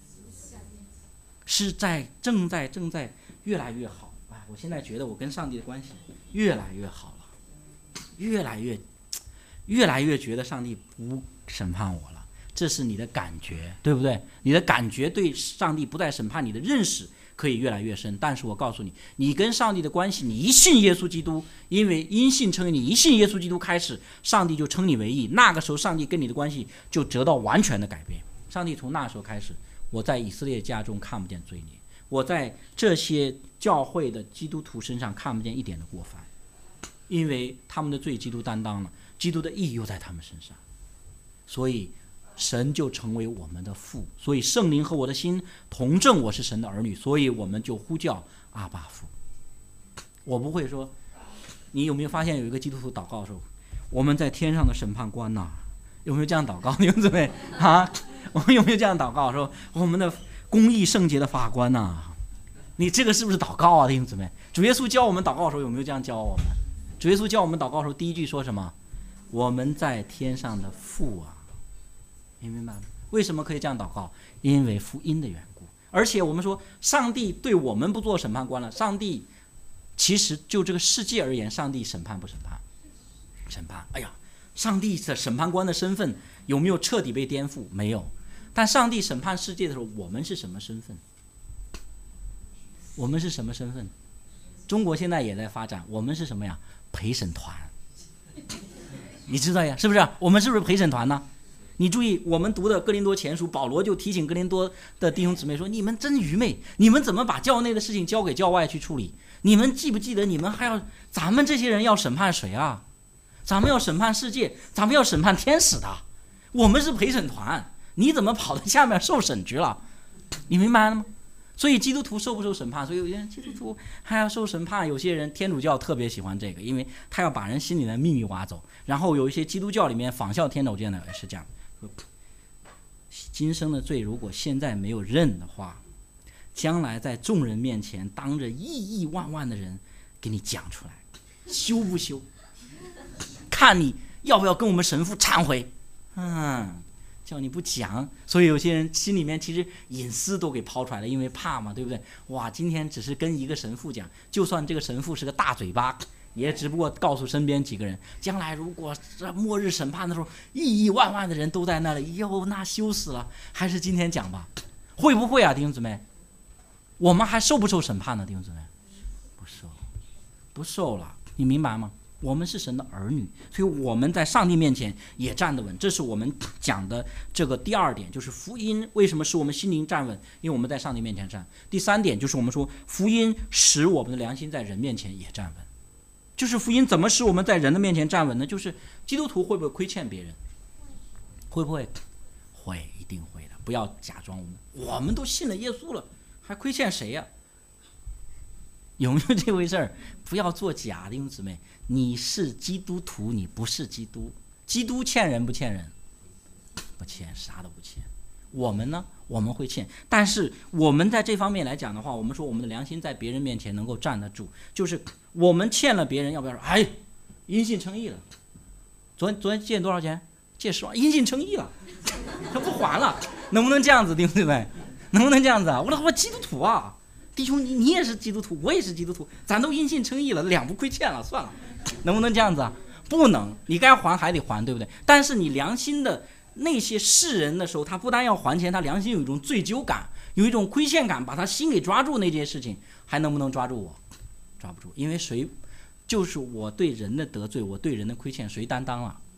是在正在正在越来越好。哎，我现在觉得我跟上帝的关系越来越好了，越来越越来越觉得上帝不审判我了。这是你的感觉，对不对？你的感觉对上帝不再审判你的认识可以越来越深。但是我告诉你，你跟上帝的关系，你一信耶稣基督，因为因信称义，你一信耶稣基督开始，上帝就称你为义。那个时候上帝跟你的关系就得到完全的改变。上帝从那时候开始，我在以色列家中看不见罪孽，我在这些教会的基督徒身上看不见一点的过犯，因为他们的罪基督担当了，基督的义又在他们身上，所以神就成为我们的父。所以圣灵和我的心同证我是神的儿女，所以我们就呼叫阿爸父。我不会说，你有没有发现有一个基督徒祷告的时候，我们在天上的审判官呐、啊，有没有这样祷告？弟兄姊妹啊，我们有没有这样祷告说，我们的公义圣洁的法官呐、啊？你这个是不是祷告啊，弟兄姊妹？主耶稣教我们祷告的时候有没有这样教我们？主耶稣教我们祷告的时候，第一句说什么？我们在天上的父啊。你明白吗？为什么可以这样祷告？因为福音的缘故。而且我们说，上帝对我们不做审判官了。上帝其实就这个世界而言，上帝审判不审判？审判。哎呀，上帝的审判官的身份有没有彻底被颠覆？没有。但上帝审判世界的时候，我们是什么身份？我们是什么身份？中国现在也在发展，我们是什么呀？陪审团。你知道呀？是不是？我们是不是陪审团呢？你注意，我们读的哥林多前书，保罗就提醒哥林多的弟兄姊妹说，你们真愚昧，你们怎么把教内的事情交给教外去处理？你们记不记得，你们还要，咱们这些人要审判谁啊？咱们要审判世界，咱们要审判天使的，我们是陪审团，你怎么跑到下面受审去了？你明白了吗？所以基督徒受不受审判？所以有些人基督徒还要受审判，有些人天主教特别喜欢这个，因为他要把人心里的秘密挖走。然后有一些基督教里面仿效天主教的也是这样，今生的罪如果现在没有认的话，将来在众人面前当着亿亿万万的人给你讲出来，羞不羞？看你要不要跟我们神父忏悔。嗯，叫你不讲，所以有些人心里面其实隐私都给抛出来了，因为怕嘛，对不对？哇，今天只是跟一个神父讲，就算这个神父是个大嘴巴，也只不过告诉身边几个人，将来如果这末日审判的时候，亿亿万万的人都在那里，哟，那羞死了。还是今天讲吧，会不会啊，弟兄姊妹？我们还受不受审判呢，弟兄姊妹？不受，不受了，你明白吗？我们是神的儿女，所以我们在上帝面前也站得稳。这是我们讲的这个第二点，就是福音为什么使我们心灵站稳？因为我们在上帝面前站。第三点就是我们说，福音使我们的良心在人面前也站稳。就是福音怎么使我们在人的面前站稳呢？就是基督徒会不会亏欠别人？会不会？会，一定会的。不要假装我们我们都信了耶稣了，还亏欠谁呀？有没有这回事儿？不要作假，弟兄姊妹，你是基督徒，你不是基督。基督欠人不欠人？不欠，啥都不欠。我们呢？我们会欠，但是我们在这方面来讲的话，我们说我们的良心在别人面前能够站得住，就是我们欠了别人，要不要说，哎，因信称义了？昨天昨天借多少钱？借十万，因信称义了，他不还了，能不能这样子，弟兄姊妹？能不能这样子啊？我说我基督徒啊，弟兄你你也是基督徒，我也是基督徒，咱都因信称义了，两不亏欠了，算了，能不能这样子啊？不能，你该还还得还，对不对？但是你良心的那些世人的时候，他不但要还钱，他良心有一种罪疚感，有一种亏欠感，把他心给抓住那件事情，还能不能抓住我？抓不住，因为谁就是我对人的得罪，我对人的亏欠，谁担当了？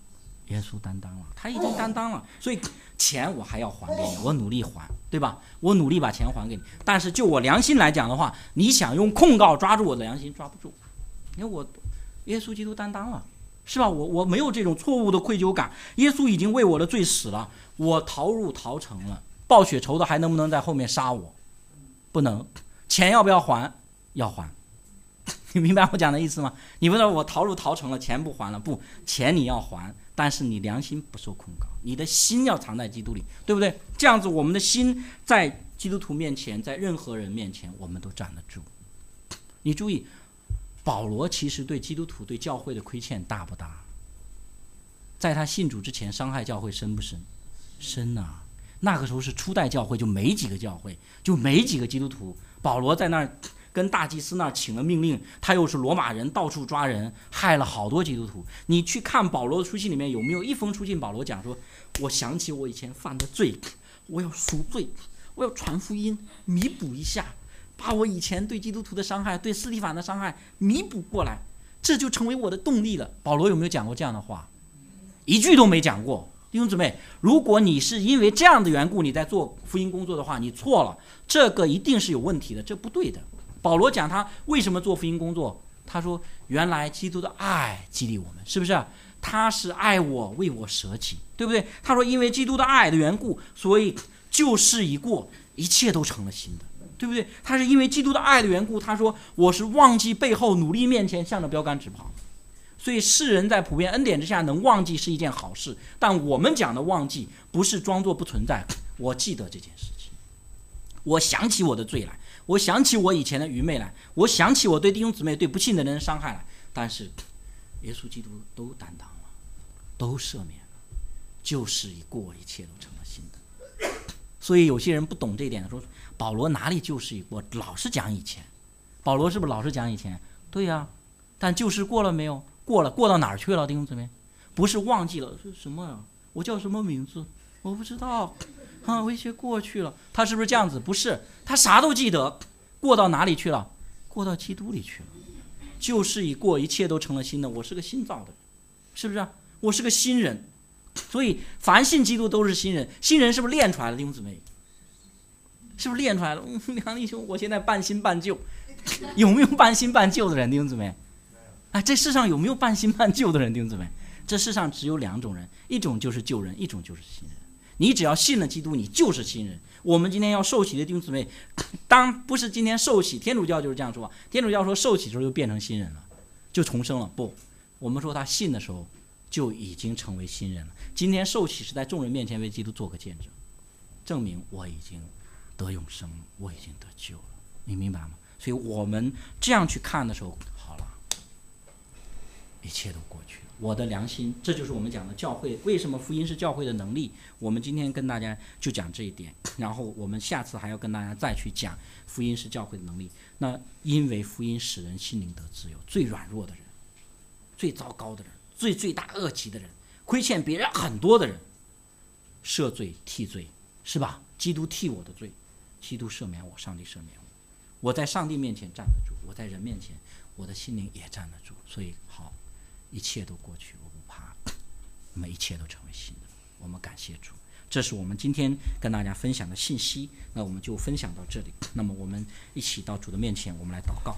耶稣担当了，他已经担当了，所以钱我还要还给你，我努力还，对吧？我努力把钱还给你。但是就我良心来讲的话，你想用控告抓住我的良心，抓不住，因为我耶稣基督担当了，是吧？我我没有这种错误的愧疚感，耶稣已经为我的罪死了，我逃入逃城了，报血仇的还能不能在后面杀我？不能。钱要不要还？要还。你明白我讲的意思吗？你不知道我逃入逃城了，钱不还了，不，钱你要还，但是你良心不受控告，你的心要藏在基督里，对不对？这样子我们的心在基督徒面前，在任何人面前我们都站得住。你注意，保罗其实对基督徒对教会的亏欠大不大？在他信主之前伤害教会深不深？深啊！那个时候是初代教会，就没几个教会，就没几个基督徒，保罗在那儿跟大祭司那儿请了命令，他又是罗马人，到处抓人，害了好多基督徒。你去看保罗的书信里面有没有一封书信，保罗讲说，我想起我以前犯的罪，我要赎罪，我要传福音，弥补一下，把我以前对基督徒的伤害，对司提反的伤害弥补过来，这就成为我的动力了。保罗有没有讲过这样的话？一句都没讲过。弟兄姊妹，如果你是因为这样的缘故你在做福音工作的话，你错了，这个一定是有问题的，这不对的。保罗讲他为什么做福音工作，他说原来基督的爱激励我们，是不是？他是爱我，为我舍己，对不对？他说因为基督的爱的缘故，所以旧事已过，一切都成了新的，对不对？他是因为基督的爱的缘故，他说我是忘记背后，努力面前，向着标杆直跑。所以世人在普遍恩典之下能忘记是一件好事，但我们讲的忘记不是装作不存在，我记得这件事情，我想起我的罪来，我想起我以前的愚昧来，我想起我对弟兄姊妹对不信的人的伤害来，但是耶稣基督都担当了，都赦免了，旧事已过，一切都成了新的。所以有些人不懂这一点，说保罗哪里旧事已过，老是讲以前。保罗是不是老是讲以前？对呀、啊，但旧事过了没有？过了，过到哪儿去了？弟兄姊妹，不是忘记了，是什么呀？我叫什么名字？我不知道啊，我一些过去了。他是不是这样子？不是，他啥都记得。过到哪里去了？过到基督里去了。旧事已过，一切都成了新的。我是个新造的人，是不是、啊？我是个新人。所以凡信基督都是新人。新人是不是练出来了？弟兄姊妹，是不是练出来了？嗯，梁弟兄，我现在半新半旧。有没有半新半旧的人？弟兄姊妹？啊，这世上有没有半新半旧的人？弟兄姊妹，这世上只有两种人，一种就是旧人，一种就是新人。你只要信了基督，你就是新人。我们今天要受洗的弟兄姊妹，当不是今天受洗，天主教就是这样说，天主教说受洗的时候就变成新人了，就重生了。不，我们说他信的时候就已经成为新人了。今天受洗是在众人面前为基督做个见证，证明我已经得永生了，我已经得救了。你明白吗？所以我们这样去看的时候，好了，一切都过去了。我的良心，这就是我们讲的教会，为什么福音是教会的能力。我们今天跟大家就讲这一点，然后我们下次还要跟大家再去讲福音是教会的能力。那因为福音使人心灵得自由，最软弱的人，最糟糕的人，最罪大恶极的人，亏欠别人很多的人，赦罪替罪，是吧？基督替我的罪，基督赦免我，上帝赦免我，我在上帝面前站得住，我在人面前我的心灵也站得住。所以好，一切都过去，我不怕，我们一切都成为新的。我们感谢主，这是我们今天跟大家分享的信息。那我们就分享到这里。那么我们一起到主的面前，我们来祷告。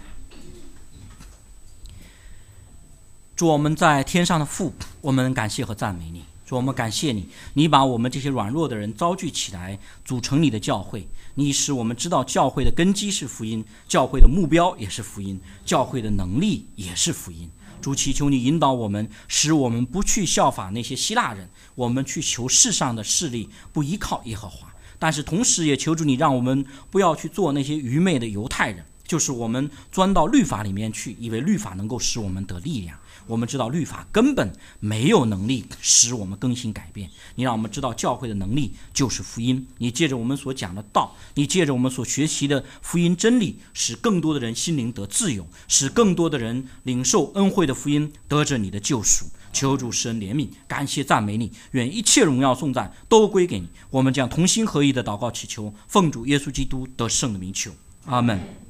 主，我们在天上的父，我们感谢和赞美你。主，我们感谢你，你把我们这些软弱的人招聚起来，组成你的教会。你使我们知道教会的根基是福音，教会的目标也是福音，教会的能力也是福音。主，祈求你引导我们，使我们不去效法那些希腊人，我们去求世上的势力，不依靠耶和华。但是同时也求主你让我们不要去做那些愚昧的犹太人，就是我们钻到律法里面去，以为律法能够使我们得力量。我们知道律法根本没有能力使我们更新改变。你让我们知道教会的能力就是福音。你借着我们所讲的道，你借着我们所学习的福音真理，使更多的人心灵得自由，使更多的人领受恩惠的福音，得着你的救赎。求主施恩怜悯，感谢赞美你，愿一切荣耀颂赞都归给你。我们将同心合意的祷告祈求，奉主耶稣基督得胜的名求，阿们。